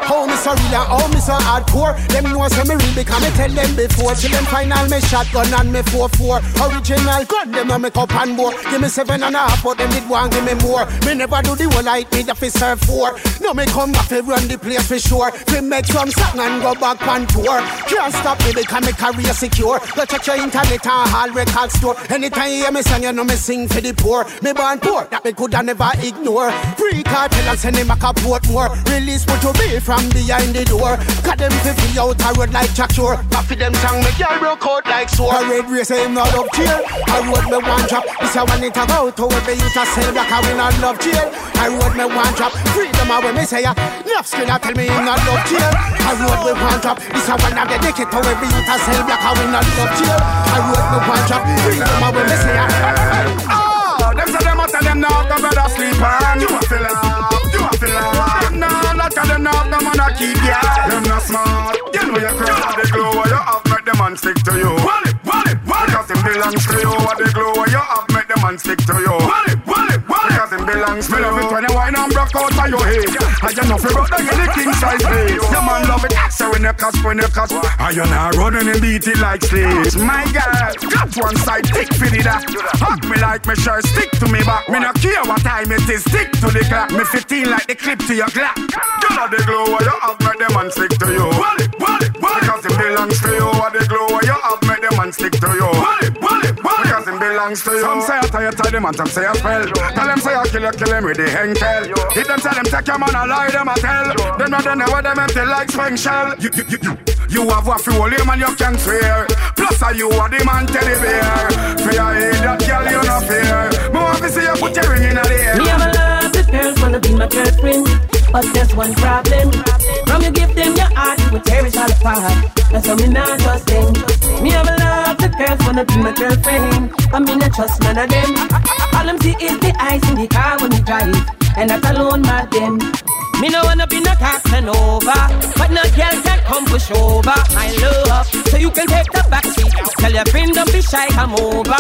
[SPEAKER 23] How me so real and how me so hardcore. Them know say me real because me tell them before. Till them final me shotgun and me four four. Original gun them a make up and more. Give me seven and a half but them did one give me more. Me never do the whole like me that fi serve four. Now me come back to run the place for sure. Fi make some song and go back on tour. Can't stop me because me career secure. Go check your internet and all record store. Anytime you hear me sing you know me sing for the poor. Me born poor that me coulda never ignore. Free cartel and send him back a port more. Release what you be from behind the door. Got them fi free out a road like Jack Shore. Coffee them tongue me girl broke out like sore. A red race him not up jail. I road me one drop. This a one it about. However you to sell black I will not love jail. I road me one drop. Freedom I when me say ya. Enough screen I tell me him not love jail. I road me one drop. This a one of the decade. However you to sell black I will not love jail. I road me one drop. Freedom I when me say ya.
[SPEAKER 3] Oh, them say them a tell them now the brother sleep on. You a feel up, you a feel up. Them now not tell them now the man a keep ya. Them not smart. You know you cry the glow what you have make the man stick to you. Wall it, wall it, wall it. Because him belongs to you. What the glow what you have make the man stick to you. Wall it, wall it, wall it. Because him belongs to you. Me love it when you wine and broke out of your head. And you know fi broke down in the king size base. Your man love it. So when you cuss, when you cuss, and you not running and beat it like slaves. My God, got one side thick for the that. Hug me like me shirt. Stick to me back, me no care what time it is. Stick to the clock, me fifteen like the clip to your clock. You know the glow what you have, make them man stick to you. Wall it, wall it, wall it. Because it belongs to you. What the glow what you have, make them man stick to you. Wall it, wall it, wall it. Because it belongs to you. Some say I tie you tie them and some say I spell. Tell them say I kill you, kill them with the henkel. Hit them say them take your man and lie them a tell. Them not know what them empty like spring shell. You, you, you, you. You have what you hold him and you can swear. Plus are you are the man teddy bear. For your head that girl you no fear. More to see you put your ring in the air.
[SPEAKER 10] Me have a lot of girls wanna be my girlfriend, but there's one problem. From you give them your heart, you will tear it all apart. That's how me not trust them. Me have a lot of girls wanna be my girlfriend, but me not trust none of them. All them see is the eyes in the car when we drive, and that alone mad them. Me no wanna be no Casanova, but no girl can come push over my love. So you can take the back seat. Tell your friend don't be shy, come over.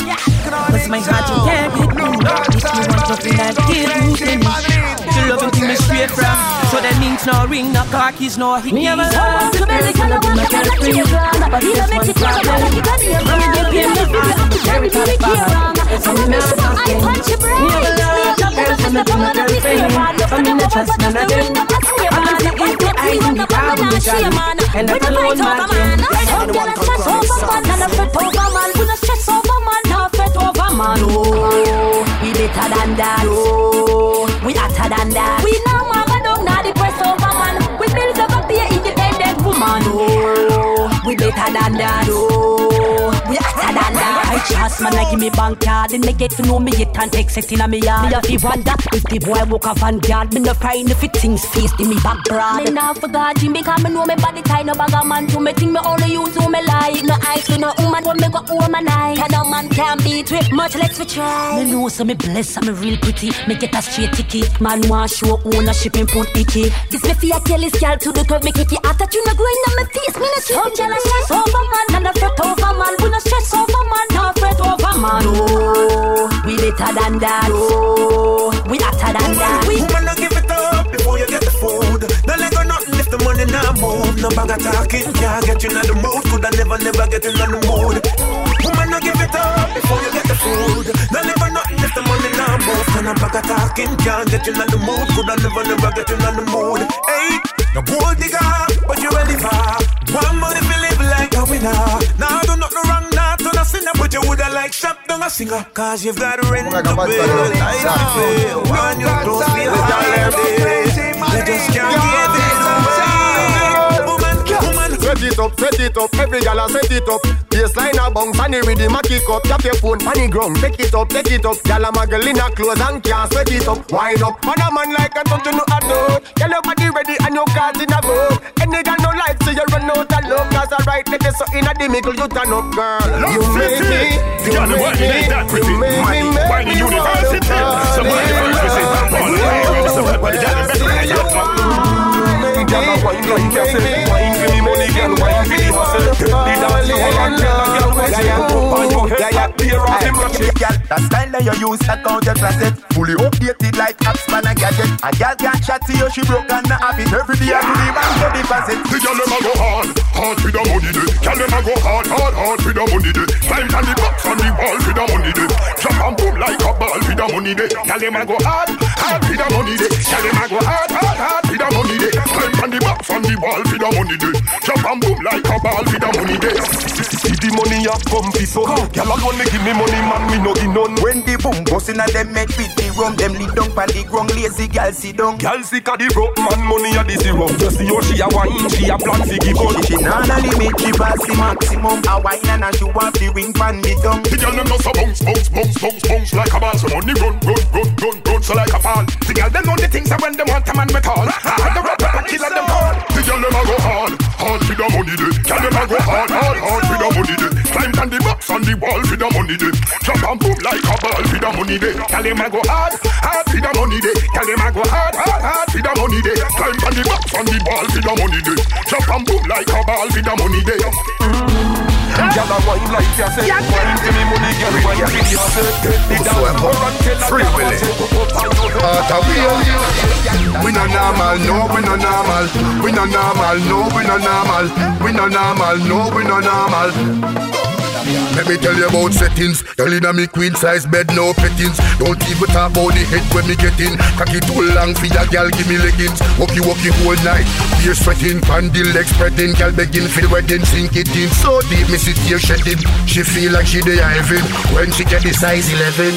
[SPEAKER 10] Cause my heart you can't get me. If you want to feel like giving to me, you love it to me straight from. So that means no ring, no car keys, no hickeys. Me have a love to be the one that can bring you down, but he don't make it problem. I'm gonna give him the heart, every time I fall. So me not trust him. Me have a love to girls wanna be my girlfriend, but me not trust none of them. I'm gonna take it to eyes in the car when we drive, and that's alone my game.
[SPEAKER 23] Some girl a stress over man, and a fret over man. We no stress over man, no fret over man. Oh, we better than that. Oh, we hotter than that. We no mama don't not depress over man. We build up a be an independent woman. Oh, we better than that. Oh, we hotter than that. I trust man, like give me bank card, then they get to know me yet and take set in a me yard. Me a fi wonder if the boy walk a vanguard. Me no crying if it things face in me back broad. Me now forgot him because me know me body tie no bag a man to me think me only use who me like. No eyes for no woman when me go home a night. And no man can beat with much less for try. Me know so me blessed and me real pretty. Me get a straight ticket. Man want show ownership and put icky. This me fi a tell this girl to the curve me kitty. After you no grind on me face. Me no some girl a stress over man and a fret over man. We no stress over man, no fret over man. Oh, we better than that. Oh, we hotter than that. We
[SPEAKER 4] woman no give it up before you get the food. No let go nothing if the money not move. No bag of talking can't get you in the mood. Could I never never get in the mood. Woman no give it up before you get the food. No let go nothing if the money not move. No bag of talking can't get you in the mood. Could I never never get in the mood. Hey, no gold digger, but you a liver. One money to live like a winner. Now do nothing wrong, not to the sinner, but you woulda like shop down a singer. Cause you've got rent to pay, life to pay. When you close to your heart, you just can't get it away. Woman, woman,
[SPEAKER 23] set it up, set it up, every gal a set it up. Baseline a bounce and the rhythm a kick up. Tap your phone, funny ground, take it up, take it up. Gal a muggle in a clothes and can't sweat it up. Wind up, man a man like a touch you know a do. Gal your body ready and your cards in a boat. Any gal no like so you run out of love. Cause alright, let us so in a the middle you turn up, girl. You make me, you make me, you make me, make me university. Somebody university. Somebody university. Wine like yourself, wine for the money, girl, wine for the hustle. The dance, you want to get a girl, where you go, and you head that beer off him, rock it.
[SPEAKER 8] girl. That style that you use, that count your closet. Fully updated like apps, man, a gadget. A girl can't chat to you, she broke and not have it. Every day I do the bank to deposit.
[SPEAKER 15] The girl them a go hard, hard with the money day. Girl them a go hard, hard, hard with the money day. Climb on the box on the wall with the money day. Jump and boom like a ball with the money day. Girl them a go hard, hard with the money day. Girl them a go hard, hard, hard with the money day. Climb on the box on the wall with the money day. Jump and boom like a ball with the money day.
[SPEAKER 8] See the money a come fi so. Girl alone me give me money, man, me no give none. When the boom bust inna them make fit the rum, them lead down pa the ground, lazy girl sit down.
[SPEAKER 21] Girl sick of the broke man, money a the zero. Just see how she a wine, she a plan fi give up.
[SPEAKER 8] She nah na limit, she pass the maximum. A wine and a show off the ring pan the tongue.
[SPEAKER 15] The girl them just a bounce, bounce, bounce, bounce, bounce like a ball. So money run, run, run, run, run, so like a fall. The girl them know the things that when them want a man me call. I the rap and kill them all. The girl them a go hard, hard with the money day. Girl them a go hard, hard, hard with the money day. Climb on the box on the wall with the money day. Jump and boom like a ball with the money day. Girl them a go hard, hard with the money day. Girl them a go hard, hard, hard with the money day. Climb on the box on the wall with the money day. Jump and boom like a ball with the money day.
[SPEAKER 21] Girl a wine like you say. Wine to me money, girl wine to you say. The dance go run till
[SPEAKER 3] Free Willy. Out of we no normal, no we no normal. We no normal, no we no normal. We no normal, no we no normal. Let me tell you about settings. Girl in a me queen size bed, no pettings. Don't even talk about the head when me get in. Cocky too long for ya, girl, give me leggings. Walk you, walk you whole night. Beer sweating, pan the legs spreading. Girl begging for the wedding, sink it in. So deep, me sit here shedding. She feel like she dey heaven when she get the size eleven.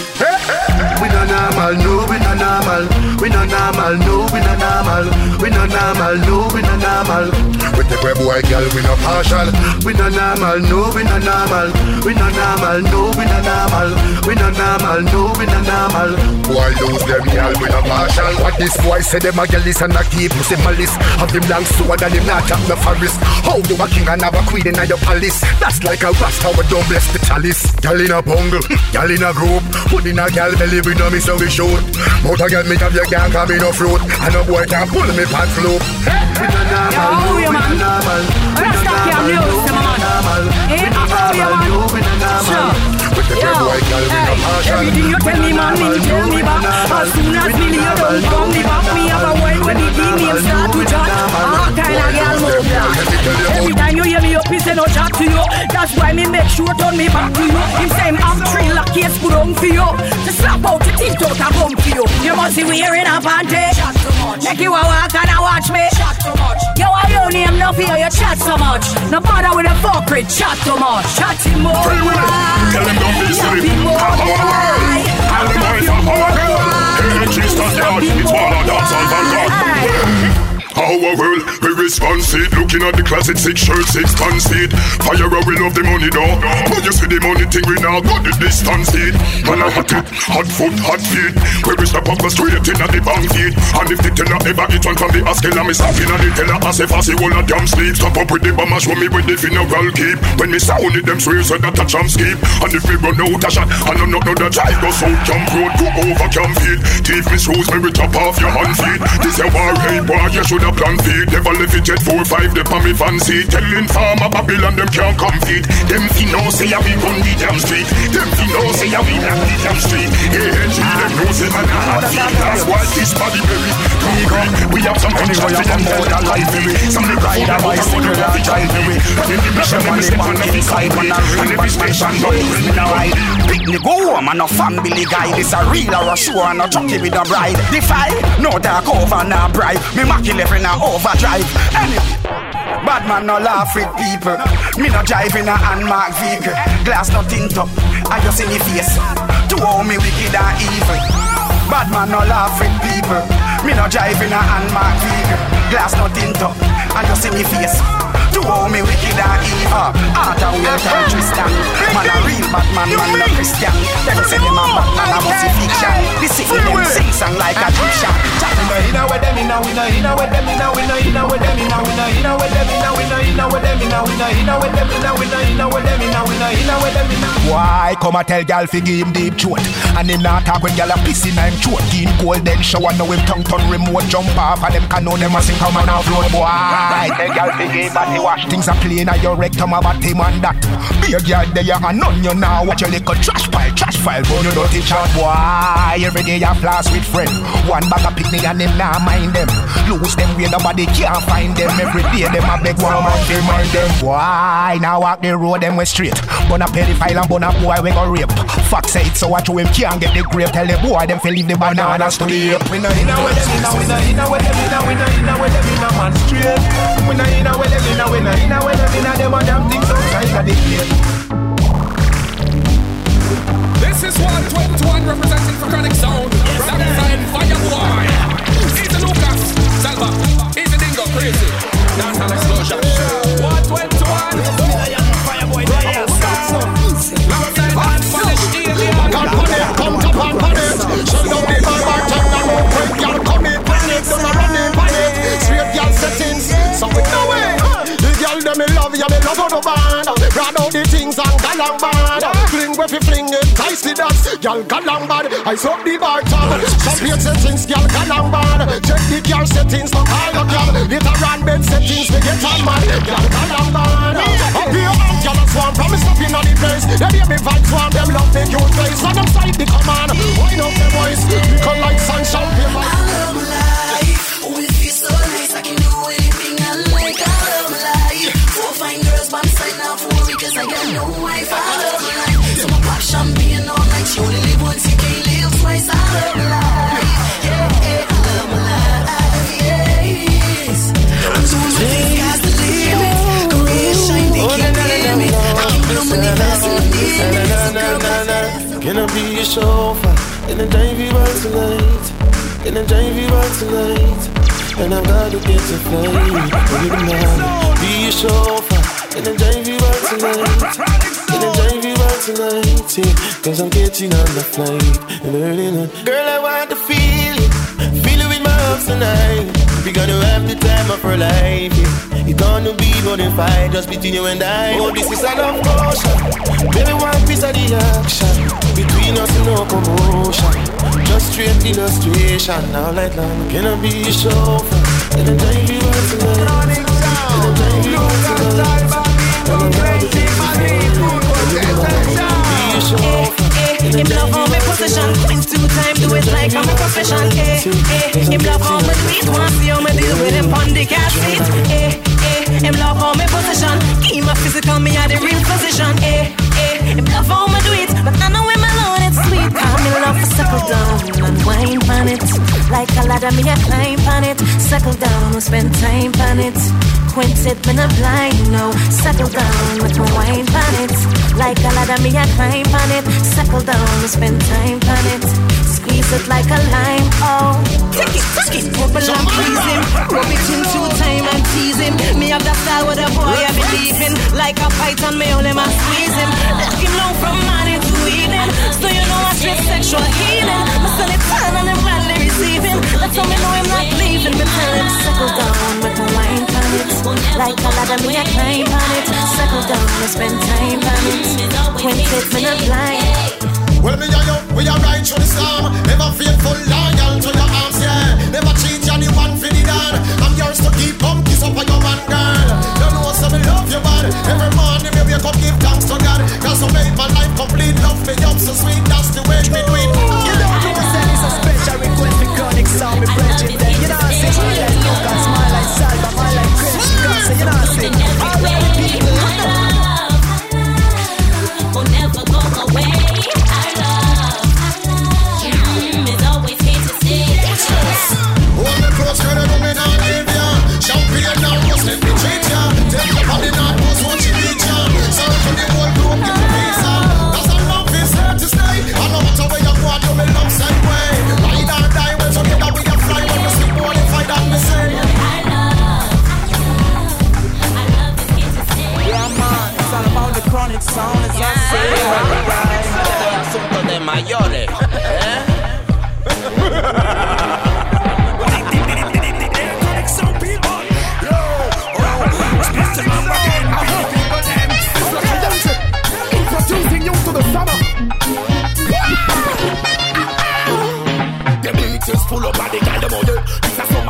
[SPEAKER 3] We no normal, no, we no normal. We no normal, no, we no normal. We no normal, no, we no normal. With the grab boy, girl, we no partial. We no normal, no, we no normal. We no normal, no, we no normal. We no normal, no, we no normal. Boy lose them, girl, we no partial. What this boy say them a girl is and a keep me malice. Have them long sword and them not up no forest. How do a king and have a queen in your palace? That's like a rasta we don't bless the chalice. Girl in a bungle, girl in a group. Put in a girl belly, we know me so we shoot. But a girl me have your gang come in no fruit. And a boy can pull me pants loop. We no normal, no, we no normal. We no normal, no, we no normal. We no normal, no, we no normal. With the red white girl, we no partial.
[SPEAKER 9] Everything you tell me, man, me tell me back. As soon as me lay down, come me back. Me have a wine when the D name start to chat. All kind of girl move back. Every time you hear me up, me say no chat to you. That's why me make sure turn me back to you. Him say him have three lock case put on for you. To slap out your teeth out and run for you. You must be wearing a panty. Chat too much. Make you a walk and a watch me. Chat too much. You are your name, no fear you chat so much. No bother with a fuckery, chat too much. Chat him more.
[SPEAKER 15] Tell him don't be silly. Come on, world. Tell him why it's a power girl. Energy stand yard. It's one of dance on Vanguard. Our world, we response it. Looking at the closet, six shirts, six pants it. Fire, we love the money though. But you see the money thing, we now got the distance it. And I hot it, hot foot, hot feet. Where we step up the straight in at the bank feet. And if the teller ever get one from the askel, I'm stopping at the teller as if I see one of them sleep. Stop up with the bomber, show me with the funeral keep. When me sound it, them swear so that a jump skip. And if we run out a shot, and I'm not know the drive goes out, jump road, go over camp feet. Thief me shoes, me we chop off your hand feet. This a war, hey boy, you should a plan feed. Never left it jet four five, they pa me fancy. Telling farmer Babylon them can't come feed. Them fi know say ya we gun the damn street. Them fi know say ya we knock the damn street. A N G them know say man a hard feed. That's why this body very we have some contract for them more than life baby. Some they ride a bicycle and drive away. And in the mission them step on the sideway. And every station don't bring me ride. Pick me go home and no family guy. This a real or a show and a junkie with a bride. Defy, no dark over no bribe. Me macky left in a overdrive. Anyway, bad man no laugh with people. Me no drive in a unmarked vehicle. Glass no tint up, I just in the face. To how me wicked and evil. Bad man no laugh with people. Me no drive in a unmarked vehicle. Glass no tint up, I just in the face. To how me wicked and evil. Art and will and Tristan. Man a real bad man, man no Christian. Them say them a bad man a pussy fiction. They sing them sing song like a Egyptian. We no inna with them inna, we no inna with them inna, we no inna with them inna, we no inna with them inna, we no inna with them inna, we no inna with them inna, we no inna with them inna, we no inna with them inna. Why come a tell gal fi give him deep throat? And him not talk when gal a piss in him throat. Give him golden shower, now him tongue turn remote jump off, and them can know them a sing
[SPEAKER 8] come on off road, boy. Hey, girl, big body wash. Things are clean at your rectum, about him and that. Be a girl there and none you now. Watch your little trash pile, trash file. But you dirty chat, boy. Every day you floss with friend. One bag of pick me and them now mind them. Lose them where nobody can't find them. Every day them a beg one man to mind them. Why now walk the road them way straight. Bun a pedophile and bun a boy we go rape. Fuck say it so watch him can't get the grape. Tell the boy them feel leave the banana straight. We no inna with them inna, we no inna with them inna, we no inna with them inna man straight. We no inna with them inna, we no inna with them inna. Them a damn things outside of the gate.
[SPEAKER 13] This is one twenty-one representing for Chronic Sound. Alongside Fireboy. Easy Lucas, Salva, Easy Dingo, Crazy. Dance and explosion. one twenty-one. Fireboy, alongside One Punish, Alien.
[SPEAKER 23] Come on it, come to pan pan it. Shut down the bar bar, turn down the break. Y'all come in panic, don't run in panic. Straight y'all settings, so we know it. The girl them me love, yeah me love on the band. Run out the things and galang bad. Fling with you fling it, nice the dance. Girl galang bad, I saw the bar top. Some plate settings, girl galang bad. Check the girl settings, no call no club. Later on bed settings, we get on mad. Girl galang bad. Up here, girl a swarm, promise up in all the place. They hear me vibe swarm, them love me cute face. And them side the command, wind up the voice. Become like sunshine, feel like
[SPEAKER 14] I love my life, oh it feels so nice. I can do anything I like. I love my life, four fine girls by my side now for me cause I got no wife. I love my life, so my pop champagne all night. You only live once, you can't live twice. I love my life, yeah, yeah, I love my life, yes. I'm doing my thing, sky's the limit. Career shine, they can't limit. I can blow money fast in the limit.
[SPEAKER 17] Can I be your chauffeur? Can I drive you out tonight? Can I drive you out tonight? And I've got to get to flight. Be your chauffeur. Can I drive you out tonight? Can I drive you out tonight? Yeah, cause I'm getting on the flight and early night. Girl, I want to feel it. Feel it with my arms tonight. We gonna have the time of our life. Yeah. It's gonna be more than fight just between you and I. Oh, this is a love potion. Baby, one piece of the action. Between us, no commotion. Just straight illustration. Now, like long, can I be your chauffeur? Can I drive you out tonight? Can I drive you out tonight? Can I drive you out tonight?
[SPEAKER 18] Him love how me position, twins two time, do it like I'm a profession. Eh, eh, him love how me do it, wanna see how me deal with him on the gas seat. Eh, eh, him love how me position, keep my physical, me at the real position. Eh, eh, him love how me do it, but I know him alone, it's sweet. Cause me love to settle down and wine on it. Like a ladder, me a climb on it. Settle down, we spend time on it. Quintet, me not blind, no. Settle down, with my wine on it. Like a ladder, me a climb on it. Settle down, we spend time on it. Squeeze it like a lime, oh. Take it, take it, bubble and please him. Rub it in two time and tease him. Me have that style with a boy I believe in. Like a python, me only man squeeze him. Let him know from morning to evening. So you know I stress sexual healing. My son is fine and I'm gladly receiving. That's how me know I'm not leaving. Me tell him, settle down, with my wine on it. Like a ladder, me a climb on it. Settle down, we spend time on it. Quintet, me not blind.
[SPEAKER 23] Well, me and you, we are right through the storm. Never faithful, loyal to your arms, yeah. Never change anyone for the dawn. I'm yours to keep on, kiss up on your man, girl. You know so me love you, man. Every morning me wake up, give thanks to God. Cause you made my life complete. Love me up so sweet, that's the way me do it. You know, you was saying it's a special request for Chronic Sound, me pledging them. You know I say, smile like Lucas, smile like Salva, smile like Chris. So you know I say, all of the people.
[SPEAKER 14] Will never go away.
[SPEAKER 23] Hold me close, girl, I don't mean I'll leave ya. Champagne now, must let me treat ya. Take you on the night, must want you reach ya. Serve for the whole group, give me pizza. Cause I love is here to stay. I know what way you go, I do me love same way. Ride or die, when together we can fly. When you sleep, all if I don't miss it. I love, I love is here to stay.
[SPEAKER 14] Yeah, man, it's all about the Chronic Sound, as I say.
[SPEAKER 17] Asunto de mayores, eh?
[SPEAKER 23] Introducing you to the summer.
[SPEAKER 24] The beat is full of body, girl, the mother. This is some my no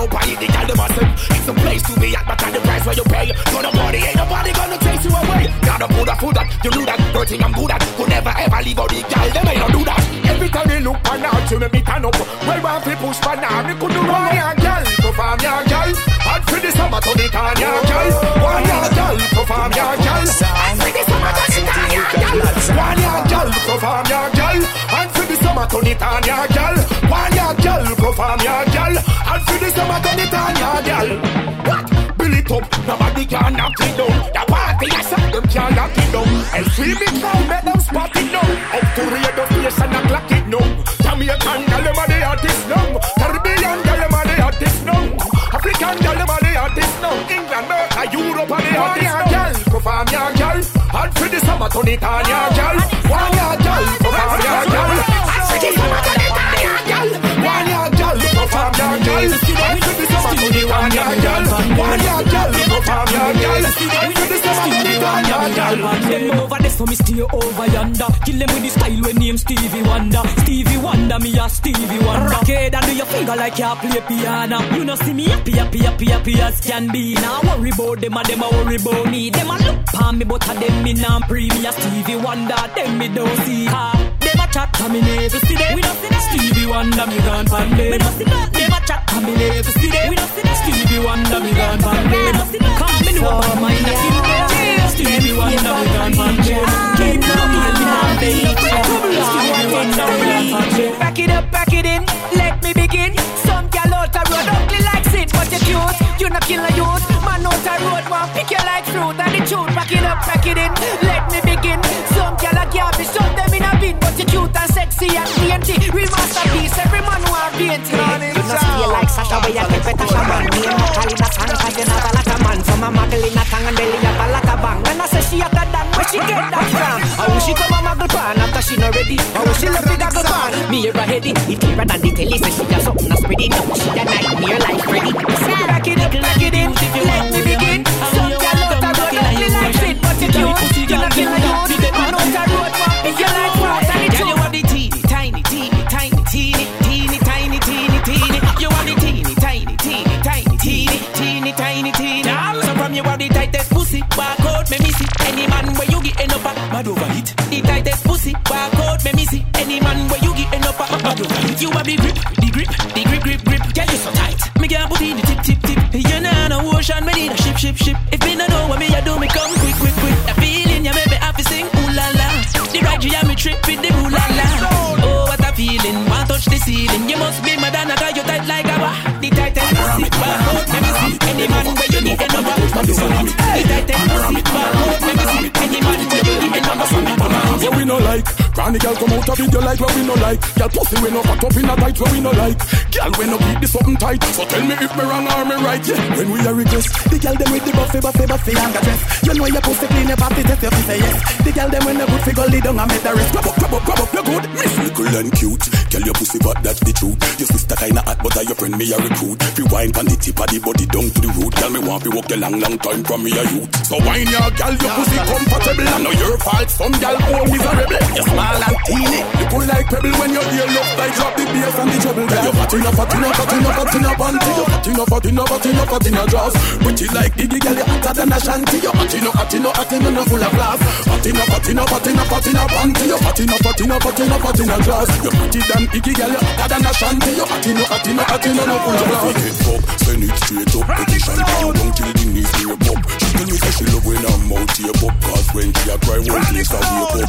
[SPEAKER 1] no party, the girl them a say it's the place to be at, but at the price where you pay. Gonna party, ain't nobody gonna chase you away. Gotta put a food that, you do that, dirty thing I'm good at. Could never ever leave out the girl, them ain't no do that. Every time you look on out, you make me turn up. Well, one fi push for now, me could do one ya girl, perform ya girl. And for the summer to the can ya girl, one ya girl, perform ya girl. And for the summer to the can ya girl, one ya girl, perform ya girl. And for the summer to the can ya girl, one ya girl, perform ya girl. And for the summer to the can ya girl. What? Build it up, nobody can knock it down. The party I said them can't lock it down. And free me crowd, make them spot it now. Up to radio station and clock it now. Jamaican girl, them are the artists now. Caribbean girl, them are the artists now. African girl, them are the artists now. England, America, Europe are the artists now. Girl, perform ya girl. And for the summer, turn it on ya girl. One ya girl, perform ya girl. And for the summer, turn it on ya girl. One ya girl, perform ya girl. And for the summer, turn it on ya girl. One ya girl, perform ya girl. And for the summer, turn it on ya girl.
[SPEAKER 9] Them over there, so me stay over yonder. Kill them with the style when name Stevie Wonder. Stevie Wonder, me a Stevie Wonder. Arcade and do your finger like you play piano. You know see me happy, happy, happy, happy as can be. Now worry about them and them a worry about me. Them a look on me, but a them me nah pre me a Stevie Wonder. Them me don't see ha. Them a chat and me never see them. We don't see that. Stevie Wonder, me gone pan them. Me don't see that. Them a chat and me never see them. We don't see that. Stevie Wonder, me gone pan them. Me don't see that. Come me know about mine a kill them. Stevie Wonder, me gone pan them. Keep now me and me now baby. Stevie Wonder, me gone pan them. Back it up, back it in. Let me begin. Some gal out a road ugly like Sid, but you cute. You not kill a youth. Man out a road, man pick you like fruit and the truth. Back it up, back it in. Let me begin. Some gal a garbage, some them in a bin, but you cute and sexy and dainty. Real masterpiece, every man want painting.
[SPEAKER 22] You know stay like Sasha, where you keep it a shaman. Me and Natalie that song, cause you not a lot of man. Some a muggle in a tongue and belly up a lot of bang. And I say she hotter than where she get that from. I wish she come a muggle pan after she not ready. I wish she love the gaggle pan. Me here a heady, it clearer than the telly. Say she just something a spready. Now she a nightmare like Freddy. Back it up, back it in, let me begin. Some gal out a road ugly like Sid, but you cute. You not kill a youth. Man out a road, man pick you like fruit and the truth.
[SPEAKER 10] You want the teeny, tiny, teeny, tiny, teeny, teeny, tiny, teeny, teeny. You want the teeny, tiny, teeny, tiny, teeny, teeny, tiny, teeny. So from you want the tightest pussy, barcode, me miss it. Any man where you get end up a mad over it. The tightest pussy, barcode, me miss it. Any man where you get end up a mad over it. You have the grip, the grip, the grip, grip, grip. Girl, you so tight. Me can't put in the tip, tip, tip. You know no ocean, me need a ship, ship, ship. If me no know what me a do, me come quick, quick, quick. The feeling you make me happy sing, ooh la la. The right G and me trip with the ooh la la. Oh, what a feeling, want touch the ceiling. You must be Madonna, cause you tight like a wa. The tightest pussy, barcode, me miss it. Any man where you need a number, the tightest pussy, barcode, me miss it. Any man where you need a number,
[SPEAKER 21] what we no like. Granny girl come out of it, you like what we no like. Girl pussy we no fat up in a tight, what we no like. Girl we no keep this something tight. So tell me if me wrong or me right. Yeah, when we are request, the girl them with the buffet, buffet, buffet and the dress. You know your pussy clean, your pussy test, your pussy yes. The girl them when the good figure lay down and make the rest. Grab up, grab up, grab up, you good. Miss little and cute. Girl your pussy but that's the truth. Your sister kinda hot but your friend me a recruit. Fi wine from the tip of the body down to the root. Girl me want to walk a long, long time from me a youth. So wine your girl, your pussy comfortable. I know your fault, some girl own miserable. You small and teeny. You pull like pebble when your ear look like drop the bass and the treble. Girl you fat enough, fat enough, fat enough, fat enough, panty. You fat enough, fat enough, fat enough, fat enough, jaws. Pretty like Iggy, girl you hotter than a shanty. You hot enough, hot enough, hot enough, full of glass. Hot enough, hot enough, hot enough, fat enough, panty. You hot enough, hot enough, hot enough, fat enough, jaws. You pretty than Iggy, girl you hotter than a shanty. You hot enough, hot enough, hot enough, full of glass. Get fuck, send it straight up, position you down till the knees break up. She tell me say she love when her mouth tape up, cause when she a cry, one place a wake up.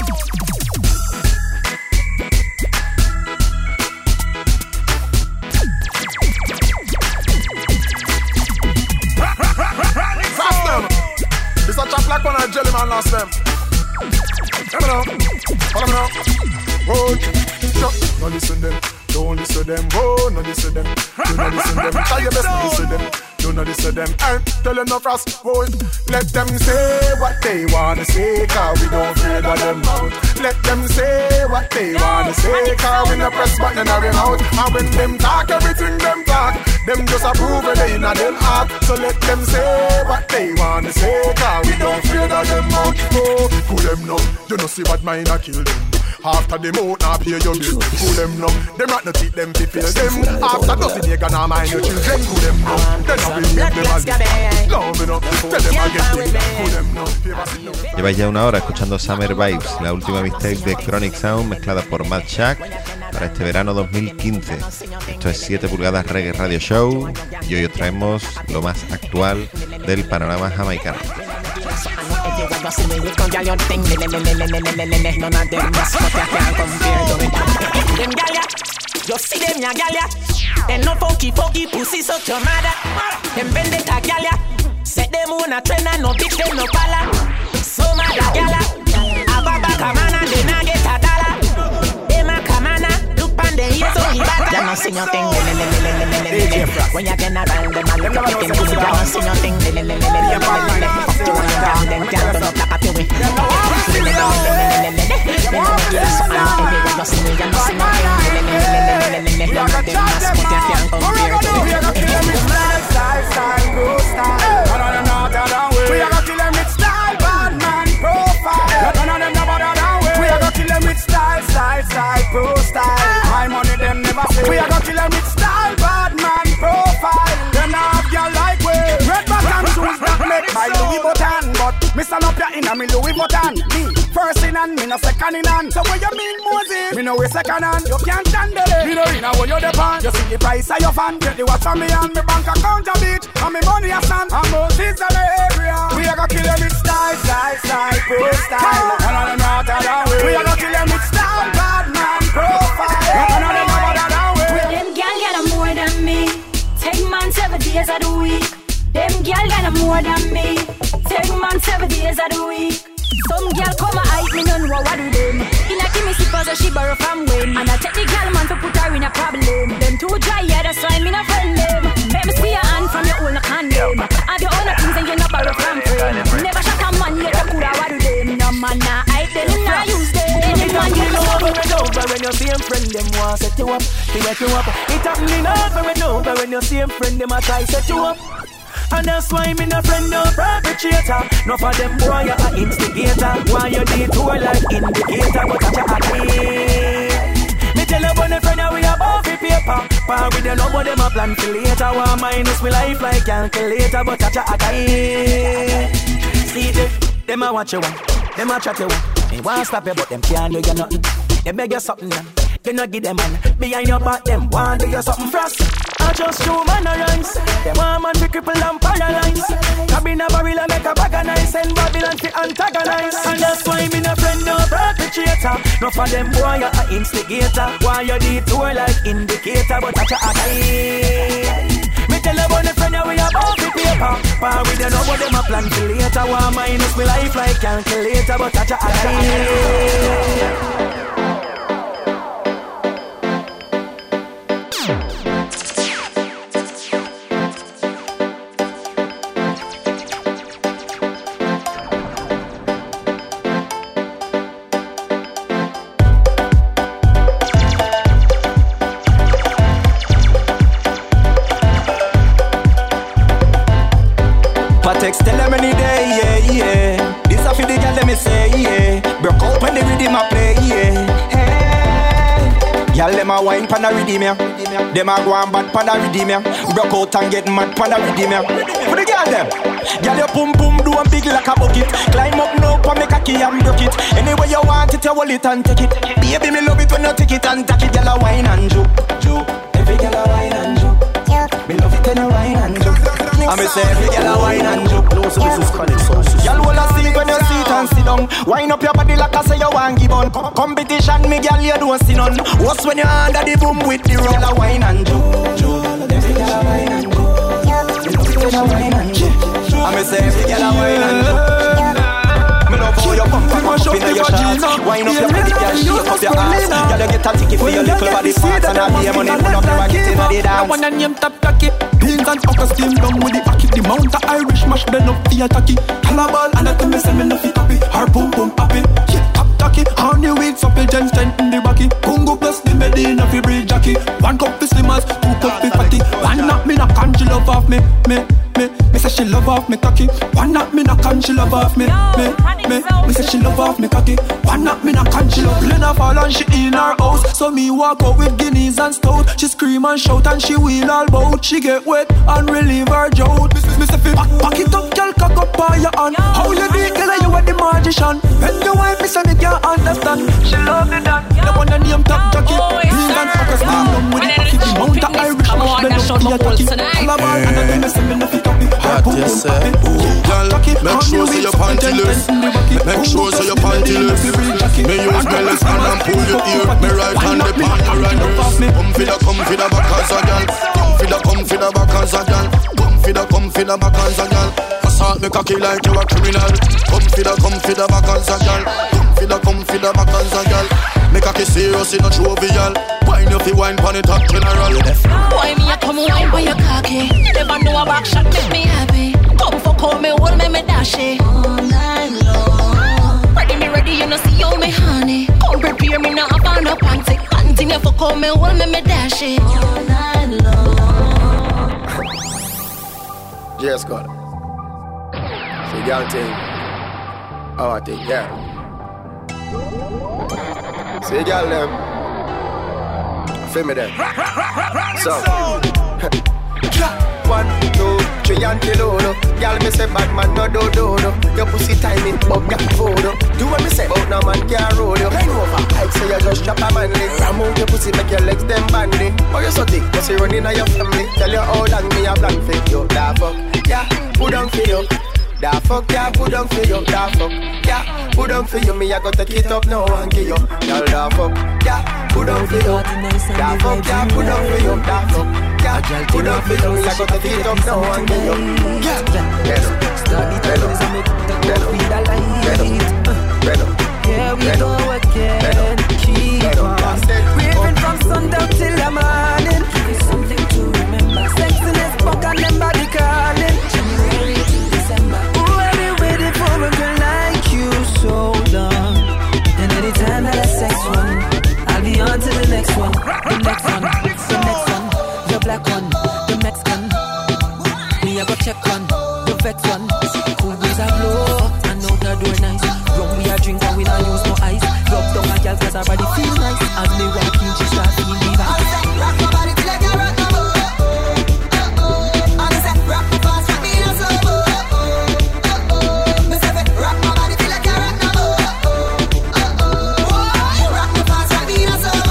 [SPEAKER 3] It's a chop like one of jelly man last them. Come on now, follow me now. Road, chop, no listen them, don't listen them. Oh, no listen them, do not listen them. Try your best, no listen them. Do not listen them, and tell them no frost. Oh, let them say what they wanna say, cause we don't afraid of them out. Let them say what they wanna say, cause we no press button and ring out. And when them talk, everything them talk, them just approve it in a them heart. So let them say what they wanna say, cause we don't afraid of them out. Oh, Who them know? You know see what mine a kill them. After them out now pay your bill. Who them know? Them rat no teach them to feel them. After doesn't you gonna mind your children. Who them know? Then I will make them a live. Love it up. Tell them I get things. Who them know?
[SPEAKER 2] Lleváis ya una hora escuchando Summer Vibes, la última mixtape de Chronic Sound mezclada por Mad Shack para este verano dos mil quince. Esto es siete pulgadas Reggae Radio Show y hoy os traemos lo más actual del panorama jamaicano.
[SPEAKER 6] You see them ya gal ya, them no funky funky pussy so your mother. Them bend it a gal ya, set them on a trend and no bitch them no pala. So mad a gal ya, a baba kamana they na get a dollar. Them a kamana, look pan the ears on the back. Them no sing your thing, when you get around them a look at them. Them no sing your thing, them fuck you around them can't turn up like a peewee. Them no give us something, everyone just sing, you no sing your thing. We are gonna kill them with style, bad man profile. None of them never that way. We are gonna kill them with style, style, style, pro style. My money them never say. We are gonna kill them with style, bad man profile. Them not have girl like we. Red button shoes that make my Louis Vuitton, but me stand up here in a me Louis Vuitton. Me first in and me no second in hand. So what you mean, Moses? Me no way second hand. You can't handle it. Me no in a when you depend. You see the price of your fan. Get the watch from me and me bank account a bit. And me money a stand. And Moses in the area. We are gonna kill them with style, style, style, pro style. None of them not that way. We are gonna kill them with style, bad man profile. None of them not that way.
[SPEAKER 20] Them gal got more than me. Take man seven days of the week. Them gal got more than me. Take man seven days of the week. Some girl come a hype me, no know what do them. In a give me slippers that she borrow from when. And I take the girl man to put her in a problem. Them too dry, yeah, that's why me no friend them. Let me see your hand from your own condom. And your own things and you no borrow from friend. Never shot a man yet, you coulda what do them. No man nah hype them, nah use them. Any man you know. Over and over when you see him friend them want set you up, they wake you up. It happening over and over when you see him friend them a try set you up. And that's why me no friend no perpetrator. No for them boy you a instigator. Why you detour like indicator, but I a me tell you about the friend that we above the paper. Par with them nobody them a plan for later. One minus me life like calculator, but I a see them, them a watch you one, them a chat you one. They want stop you but them can't do you nothing. They beg you something then, you no give them man. Behind your back them want do you something frost. I just show man a runs. Them want man to cripple and paralyze. Cabin a barrel and make a bag of nice. And Babylon to antagonize. And that's why me no friend no perpetrator. No for them boy you a instigator. Why you detour like indicator. But I a die. Me tell you about the friend that we above the paper. Par with you know what them a plan for later. One minus me life like calculator. But I a die.
[SPEAKER 24] Text tell them any day, yeah, yeah. This a for the girl, let me say, yeah. Broke out when the rhythm a play, yeah. Hey. Y'all them a wine pan a rhythm, yeah. Them a go and bad pan a rhythm, yeah. Broke out and get mad pan a rhythm, yeah. For the girl them. Girl your pum pum do and big like a bucket. Climb up now, pa make a key and broke it. Anyway you want it, you hold it and take it. Baby me love it when you take it and take it. Girl a wine and juke, juke. Every girl a wine and juke. Me love it when you wine and juke. I me say every girl a wine and juke. So this is Chronic Sound. Y'all will a sleep when you sit and sit down. Wind up your body like I say you want give on. Competition me girl you don't see none. What's when you under the boom with the roll a wine and juke, juke. Every girl a wine and juke. Every girl a wine and juke. I me say every girl a wine and juke. Me love how you pump and up in your shots. Wind up your body girl, shake up your ass. Girl you get a ticket for your little body parts. And I be money pull up your get in the dance.
[SPEAKER 25] One and name top cocky. Beans and fuckers steam down with the hockey. The mount of Irish mash blend up the attacky. Cannibal and I tell me say me no fit happy. Her boom boom happy. Yeah, top tacky. On the weed supple gen strength in the backy. Congo plus the Medina fi bridge jockey. One cup fi slimmers, two cup fi fatty. One knock me knock and she love off me, me, me. Me say she she love off me cocky. One knock me knock and she love off me. Me, me, me say she love off me cocky. One knock me knock and she love. Lena fall and she in her house. So me walk out with guineas and stout. She scream and shout and she wheel all bout. She get wet and relieve her drought. Me say fi back it up, girl, cock up on your hand. How you do it, girl, you are the magician. When you wife me say me can't understand. She love me that. The one that name top jockey. Green and focus down down with the cocky. Mount a Irish mash, then up the attacky. All about and then me say me no fit up it.
[SPEAKER 5] What you say? Girl, make sure say your panty loose. Make sure say your panty loose. Me use me left hand and pull your ear. Me right hand the pan your right wrist. Come for the, come for the back as a girl. Come for the, come for the back as a girl. Come for the, come for the back as a girl. Assault me cocky like you a criminal. Come for the, come for the back as a girl. Come for the, come for the back as a girl. Me cocky serious in a jovial. Wine you fi wine pon it top general.
[SPEAKER 18] Why me a come wine by your cocky? Never know a back shot make me happy. Come for call me, hold me, me dash it all night long. Ready me ready, you know see you me honey. Come prepare me now up on the panty. Continue for call me, hold me, me dash it all night long.
[SPEAKER 7] Yes, God. So y'all think, how I think, yeah. See y'all them. Feel me there. So. One, two, three and kill no. Y'all me say bad man no do do do. Your pussy timing bug got food. Do what me say, but no man can't roll you. Bend over, I say you just drop a man leg. Remove your pussy, make your legs them bandy. Oh you so thick, pussy running on your family. Tell you how long me a blank fake you. Da fuck, yeah, put on for you. Da fuck, yeah, put on for you. Da fuck, yeah, put on for you. Me I go take it up now and give you. Y'all da fuck, yeah, put on for you. Da fuck, yeah, put on for you. Da fuck. Yeah, put up for you, I got to feet up now and get you. Yeah, better, better, better, better,
[SPEAKER 11] here we go again. Keep on raving from sundown till the morning. Give you something to remember. Sexiness, fuck and them body calling. January to December. Ooh, I've been waiting for a girl like you so long. And anytime that I sex one, I'll be on to the next one, the next one, the next one. The black one, the Mexican. Me I go check on the vex one. Cool breeze a blow, I know the door nice. Rum we a drink and we not use no ice. Rub down a girl 'cause her body feel nice. As me walk in, she start feeling the vibe. Rock my body till I get rock no more. Oh oh, I say rock me fast, rock me not slow. Oh oh, oh me say rock my body till I get rock no more. Oh oh, rock me fast, rock me not slow.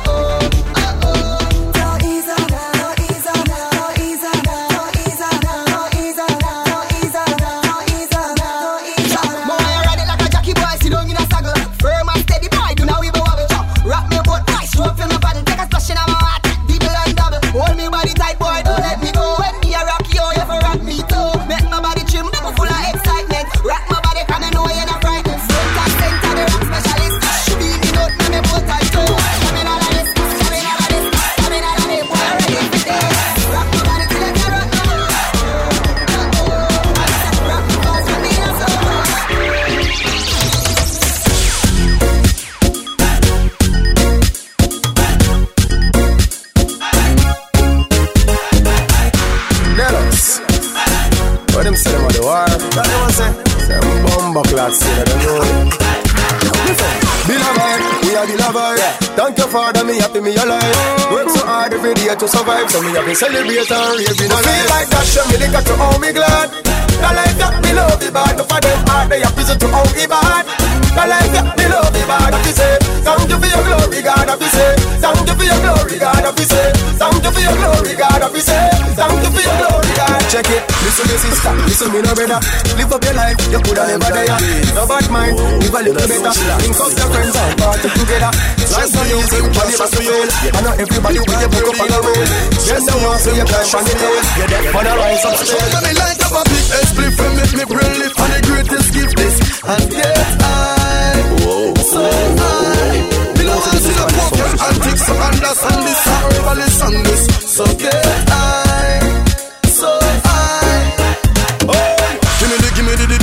[SPEAKER 7] Father, me happy, me alive. Work so hard every day to survive, so me have to celebrate and rave in a life. Feel like that, show me the got to hold me glad. The life that me love the bad, no for them hard, they have visit to hold me bad. The life that me love the bad, have to say, thank you for your glory, God, have to say, thank you for your glory, God, have to say, thank you for your glory, God, have to say, thank you for your glory, God. Check it, listen to sister, listen me no brother. Live up your life, you coulda never die. No bad mind, live a little better. Link up your friends and party together. Life's not easy, but it's to fail. I know everybody will get broke up on the road. Yes, I want to see you climb on the hill. You're dead for the rise up still. Let me light up a big split and make me brain lift. And the greatest gift is and get high, so high. Me no want to see the broken antics, so understand this. However, listen this, so get high, so high. Oh, give me the, give me the, the, the purpose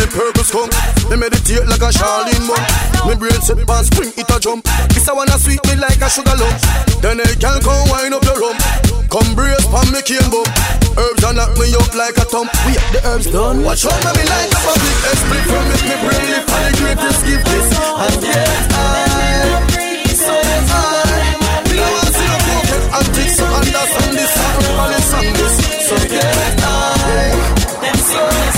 [SPEAKER 5] skunk. Me meditate like a Charlene monk. Me brain set past spring, it a jump. This I wanna sweet me like a sugar lump. Then a girl come wind up your rum. Come brace pan me cane bum. Herbs and knock me up like a thump. We have the herbs done. Watch out me like a public esprit. From make me brain lift and the greatest gift this. And yes I so high. Me no want see no pocket antics. So understand this and balance on this. So yes I them so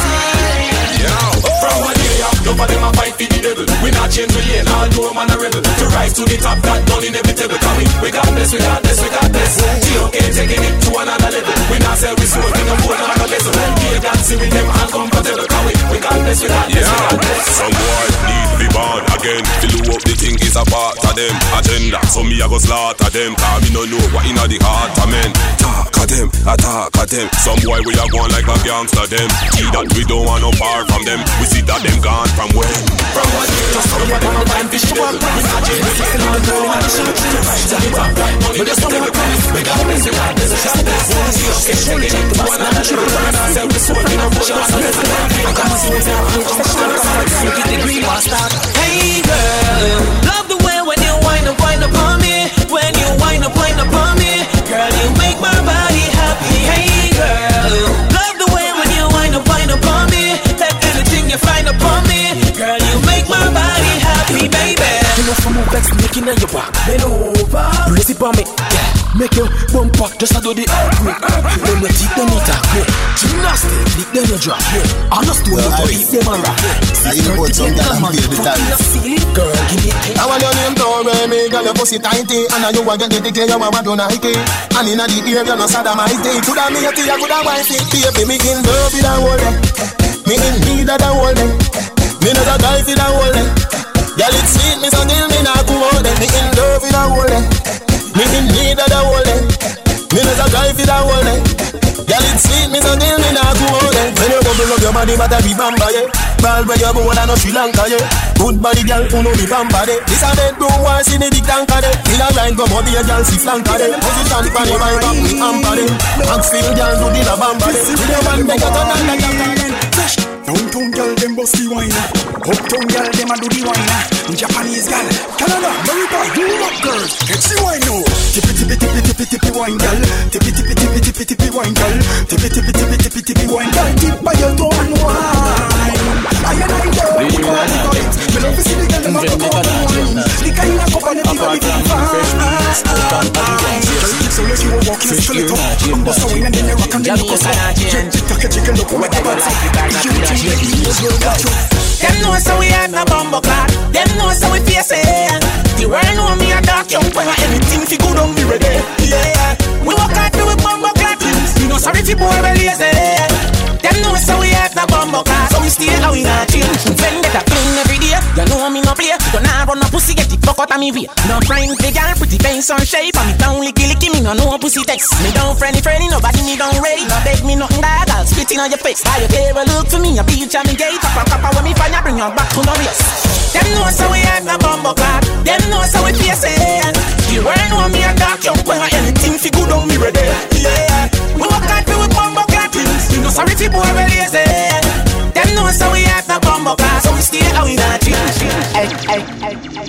[SPEAKER 5] high.
[SPEAKER 21] Yeah. From one day up, none of them a fight for the devil. We not change we ain't all know man a rebel. To rise to the top, that done inevitable. Come in, we got this, we got this, we got this. G O K taking it to another level. We not say we sold in the world and a vessel. We dancing with them uncomfortable. Come in, we got this, we got this, we got this. Some boy need to be born again. To do up the thing is a part of them agenda. So me a go slaughter them. Cause me no know what inna the heart of men. Talk at them, attack at them. Some boy we a going like a gangster them. See that we don't want no far from them. We see that them gone from when. From one day to some one time time fish to one price. We not change the system on the girl and the shot to the right. To the top right money just to the price. We got this, we got this, we got this. We see us get shit, check the boss and the true. And I say we sold in a bush and I say I got my soul down, I just wanna start. Look at the green bastard. Hey girl, love the way when you wind up, wind up on me. When you wind up, wind up on me. Girl, you make my body happy. Hey girl, love the way when you wind up, wind up on me. Take anything you find upon me. Girl, you make my body happy, baby. You know from my back, sneaking on your back. Bend over, brace it on me, yeah. Make your bumper just a do the earthquake. Then you teeth them it up, yeah. Gymnastics, lick them you drop, yeah. Understood you to beat them and rap, yeah. See you put some girl and play the dance. Girl, give me a I want your name to me, girl, your pussy tighty. And you want to get the decay, you want to Nike. And in the ear, you're not sodomite. Coulda me a tea, coulda wifey. Baby, me in love with a whole day. Me in need of the whole day. Me not a guy for the whole day. Girl, it's sweet, me so till me not go out there. Me in love with the whole day. Me in need of the whole day. Me not a guy for the whole day. Girl, it's sweet, me so till me not go out there. When you bubble up your body, but I be bamba, yeah. Ball where you go, and I know Sri Lanka, yeah. Good body, girl, who know the bamba, yeah. This a bedroom, war, see the big tanker, yeah. In a line, come out, be a girl, see flanker, yeah. Position, funny, my back, me amper, yeah. Maxfield, girl, do the la bamba, yeah. See the one, make a ton of the fresh. Downtown girl, them bust the wine. Uptown girl, them a do the wine. Japanese girl, Canada, America, Europe girls, get the wine now. Tippy tippy tippy tippy tippy wine girl. Tippy tippy tippy tippy tippy wine girl. Tippy tippy tippy tippy tippy wine girl. Tip by your toe and wine. I and I girl, we want to go it. Me love to see the girl, them a go wine. The kind of couple that people live fast. So yes, you will walk in the street up. Bust a wine and then you rock and then you go so. Take a chicken look what the bad side. Them know so we have no bumbo clock. Them know so we face it. The world know me a dark young boy. Anything fi good on me ready. Yeah, we walk out through with bumbo clock. You know sorry fi boy we lazy. Them know so we have no bumbo clock. So we stay how we not chill. Vendetta clean every day. You know me no play. Don't I run no pussy get it fuck out of me way. No friend the girl pretty face on shape. And me down licky licky me no no pussy text. Me down friendly friendly nobody me down ready. No beg me nothing that I'll spit in on your face. Buy your table look for me a beach and me gate. Papa papa when me find you bring you back to the race. Them know so we have no bumbo clock. Them know so we face it. You world know me a dark young boy. Anything fi good on me ready. Yeah, we walk out through with bumbo clock. You know sorry fi boy we lazy. Them know so we have no bumbo clock. So we stay how we not chill. Hey hey hey hey.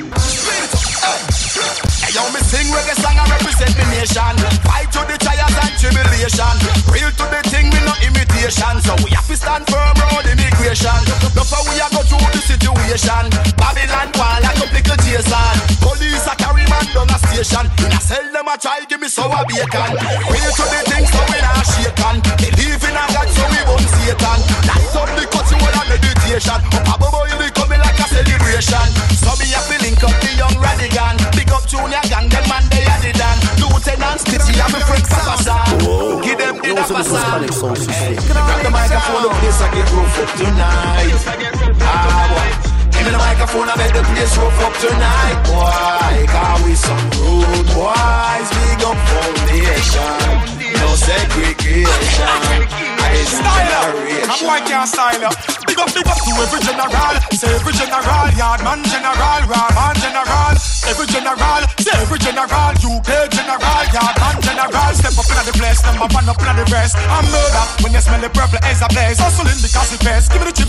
[SPEAKER 21] Yo, me sing reggae song and represent me nation. Fight to the trials and tribulation. Real to the thing, me no imitation. So we have to stand firm round immigration. Before we a go through the situation. Babylon wall like a pickle Jason. Police a carry man down a station. In a cell them a try give me sour bacon. Real to the thing, so we not shaken. Believe in a God, so we won't Satan. Light up the cut, you all a meditation. Up a boy, we coming like a celebration. So me have to link up the young radigan. Big up Junior gang, them man they are the dan. Lieutenant Stitchy, I'm a friend Kapasa. Give them the Napasa. Grab the microphone, the place I get rough up tonight. Ah, boy. Give me the microphone, I bet the place rough up tonight. Boy, cause we some rude boys. Big up foundation. No segregation. Style I'm white can't style up. Big up, big up to every general. Say every general, yard man general, raw man general. Every general, say every general, U K general, yard man general. Step up in the place, number one up in the rest. I'm murder when you smell the purple as a blaze. Hustling because it best. Give me the chips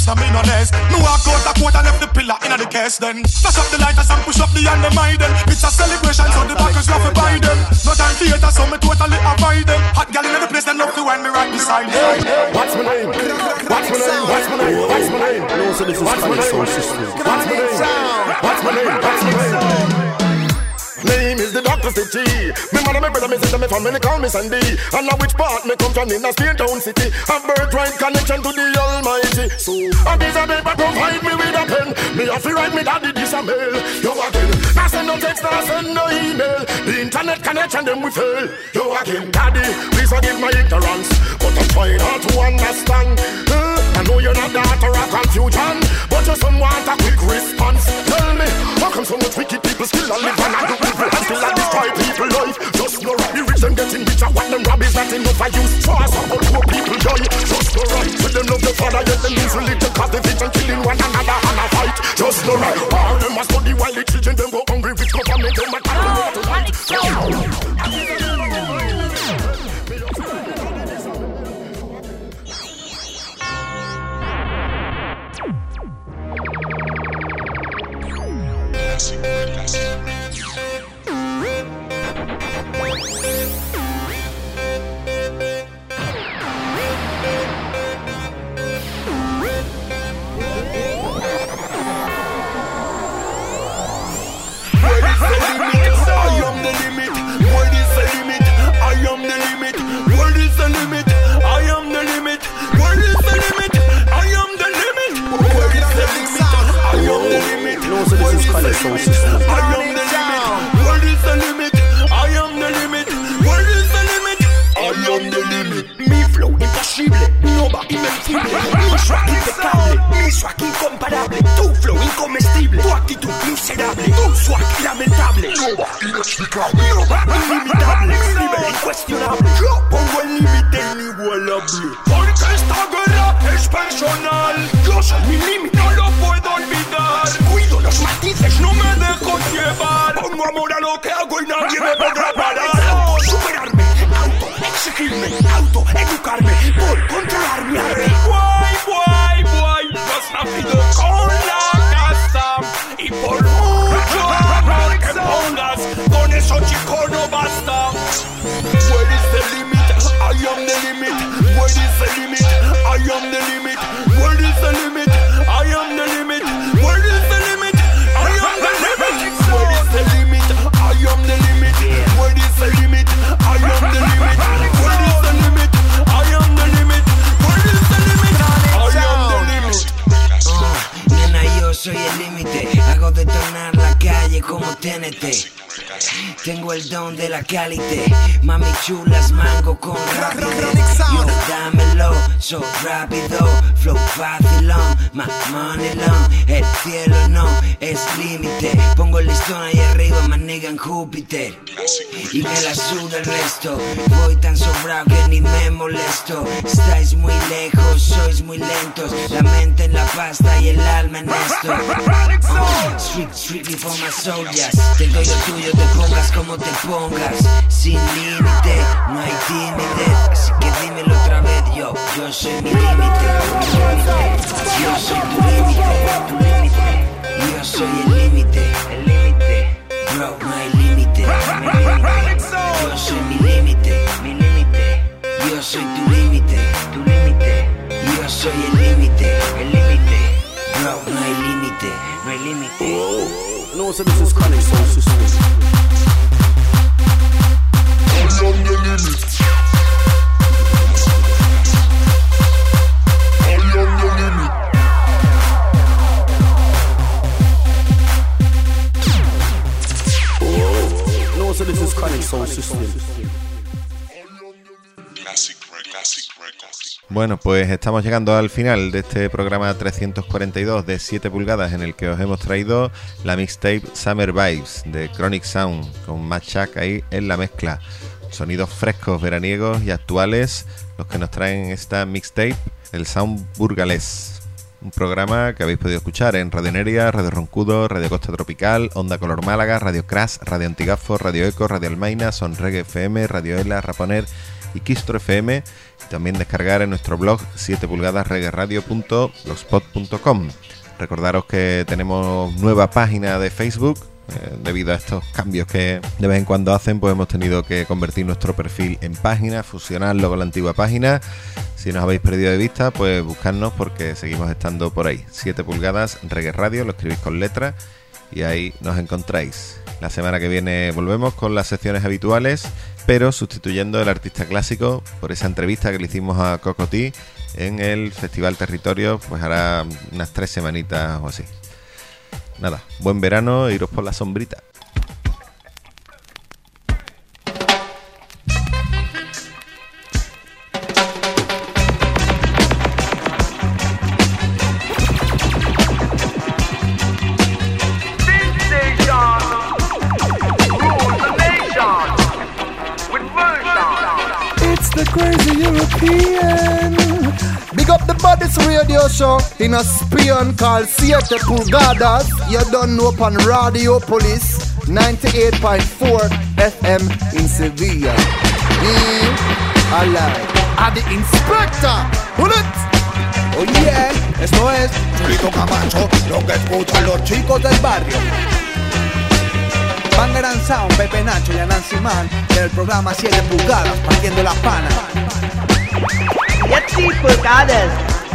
[SPEAKER 3] so me no less. Me walk out the court and left the pillar in the case then. Flash up the lighters and push up the hand them hide them. It's a celebration so the backers love to buy them. No time theater so me totally avoid them. Hot gal in the place them love to when me right beside them.
[SPEAKER 5] What's my name? What's my name? What's my name? What's my name? No, so this is What's my name? What's my name? What's my name? What's my name? Name is the Doctor City. Me mother, me brother, me sister, me family call me Sandy. And now which part me come from in a Spain town city. A birthright connection to the Almighty. So a piece of paper provide me with a pen. Me have to write me daddy this a mail. Yo again, I send no text, I send no email. The internet connection them we fail. Yo again, daddy, please forgive my ignorance, but I'm trying hard to understand. Uh, I know you're not the author of confusion, but your son want a quick response. Tell me, how come so much wicked people still alive and I do people and still I destroy people life? Just no right, the rich them getting richer, what them rob is not enough I use. So I support poor people die. Just no right, with them love the father, yet them lose religion, cause the vision killing one another and a fight. Just no right, all them must study while the children them go hungry with government, them attack them out to fight.
[SPEAKER 4] Tengo el don de la calité, mami chulas, mango con rapidez. Yo dámelo, so rápido, flow facilón, my money long. El cielo no es límite, pongo el listón ahí arriba, my nigga en Júpiter. Y me la suda el resto, voy tan sobrado que ni me molesto. Estáis muy lejos, sois muy lentos, la mente en la pasta y el alma en esto. Uh, street, strictly for my soldiers, te doy lo tuyo, te pongas como te pongas, sin límite, no hay timidez, así que dímelo otra vez, yo, yo soy mi límite, yo soy tu límite, tu límite, yo soy el límite, el límite, bro, no hay límite, mi límite, yo soy mi límite, mi límite, yo soy tu límite, tu límite, yo soy el límite, el límite, bro, no hay límite, no hay límite.
[SPEAKER 5] Oh, no, so this is Chronic Soul System. I am the limit. I am the limit. Oh, no, so this is Chronic Soul System.
[SPEAKER 2] Classic, classic records. Bueno, pues estamos llegando al final de este programa trescientos cuarenta y dos de siete pulgadas en el que os hemos traído la mixtape Summer Vibes de Chronic Sound con Mad Shack ahí en la mezcla. Sonidos frescos, veraniegos y actuales los que nos traen esta mixtape, el Sound Burgalés. Un programa que habéis podido escuchar en Radio Neria, Radio Roncudo, Radio Costa Tropical, Onda Color Málaga, Radio Crash, Radio Antigafo, Radio Eco, Radio Almaina, Son Reggae F M, Radio Ela, Raponer y Kistro F M, y también descargar en nuestro blog siete pulgadas reggae radio punto blogspot punto com. Recordaros que tenemos nueva página de Facebook. Eh, debido a estos cambios que de vez en cuando hacen, pues hemos tenido que convertir nuestro perfil en página, fusionarlo con la antigua página. Si nos habéis perdido de vista, pues buscadnos porque seguimos estando por ahí. siete pulgadas Reggae Radio, lo escribís con letras y ahí nos encontráis. La semana que viene volvemos con las secciones habituales, pero sustituyendo el artista clásico por esa entrevista que le hicimos a Cocotí en el Festival Territorio, pues hará unas tres semanitas o así. Nada, buen verano, iros por la sombrita.
[SPEAKER 23] It's the crazy European. Big up the Bodies Radio Show in a spion called siete pulgadas. You don't know upon Radio Police ninety-eight point four F M in Sevilla. Mm, I like. A the inspector. Bullet. Oh yeah, esto es Chulito Camacho, lo que escuchan los chicos del barrio.
[SPEAKER 8] Bangaran Sound, Pepe Nacho y Nancy Man del programa siete pulgadas, partiendo las panas.
[SPEAKER 12] siete pulgadas.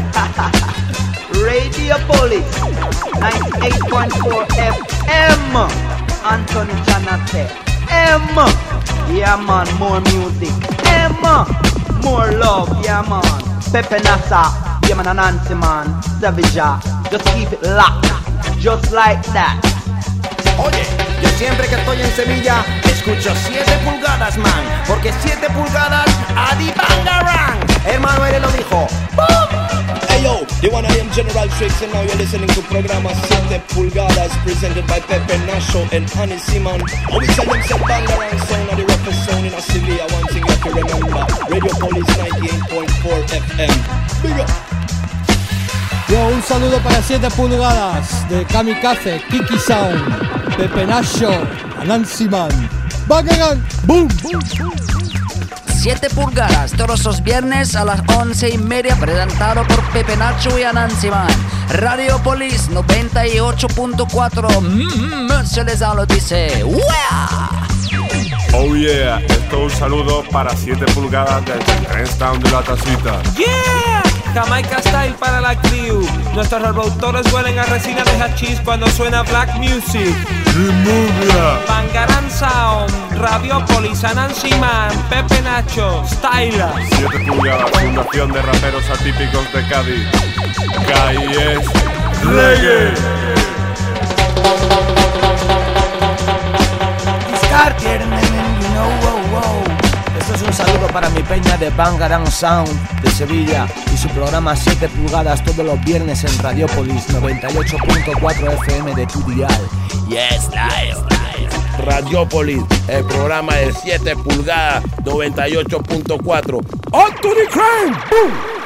[SPEAKER 12] Radio Police ninety-eight point four F M. Anthony Janate. M. Yeah man, more music. M. More love. Yeah man. Pepe Nasa. Yeah man, Nancy Man. Sevilla. Just keep it locked. Just like that.
[SPEAKER 8] Oye, yo siempre que estoy en Sevilla escucho siete pulgadas, man. Porque siete pulgadas a di bangarang. Hermano, él lo dijo. ¡Bum!
[SPEAKER 15] Hey yo, the one of them General Tricks, and now you're listening to programa siete pulgadas presented by Pepe Nacho and Honey Simon. And we tell them say bangarang sound of the roughest sound in Sevilla. One thing you have to remember, Radio Police ninety-eight point four F M. Big up.
[SPEAKER 16] Yo, un saludo para siete pulgadas de Kamikaze, Kiki Sound, Pepe Nacho, Nancy Man. Bangarang, boom, boom, boom.
[SPEAKER 19] siete pulgadas, todos los viernes a las once y media, presentado por Pepe Nacho y Nancy Man. Radio Police noventa y ocho punto cuatro, mm, se les lo dice. ¡Uah!
[SPEAKER 26] Oh yeah, esto es un saludo para siete pulgadas desde el Trenstown de la Tacita.
[SPEAKER 27] Yeah, Jamaica Style para la crew. Nuestros reproductores huelen a resina de hachís cuando suena black music.
[SPEAKER 26] Removia.
[SPEAKER 27] Bangaran Sound, Radio Police, Nancy Man, Pepe Nacho, Styla.
[SPEAKER 26] siete pulgadas, fundación de raperos atípicos de Cádiz. Calle es reggae.
[SPEAKER 8] You know, wow, wow. Esto es un saludo para mi peña de Bangarang Sound de Sevilla y su programa siete pulgadas todos los viernes en Radiopolis noventa y ocho punto cuatro F M de tu dial.
[SPEAKER 15] Yes, nice, nice. Radiopolis, el programa de siete pulgadas noventa y ocho punto cuatro.
[SPEAKER 8] ¡On to the crime! ¡Boom!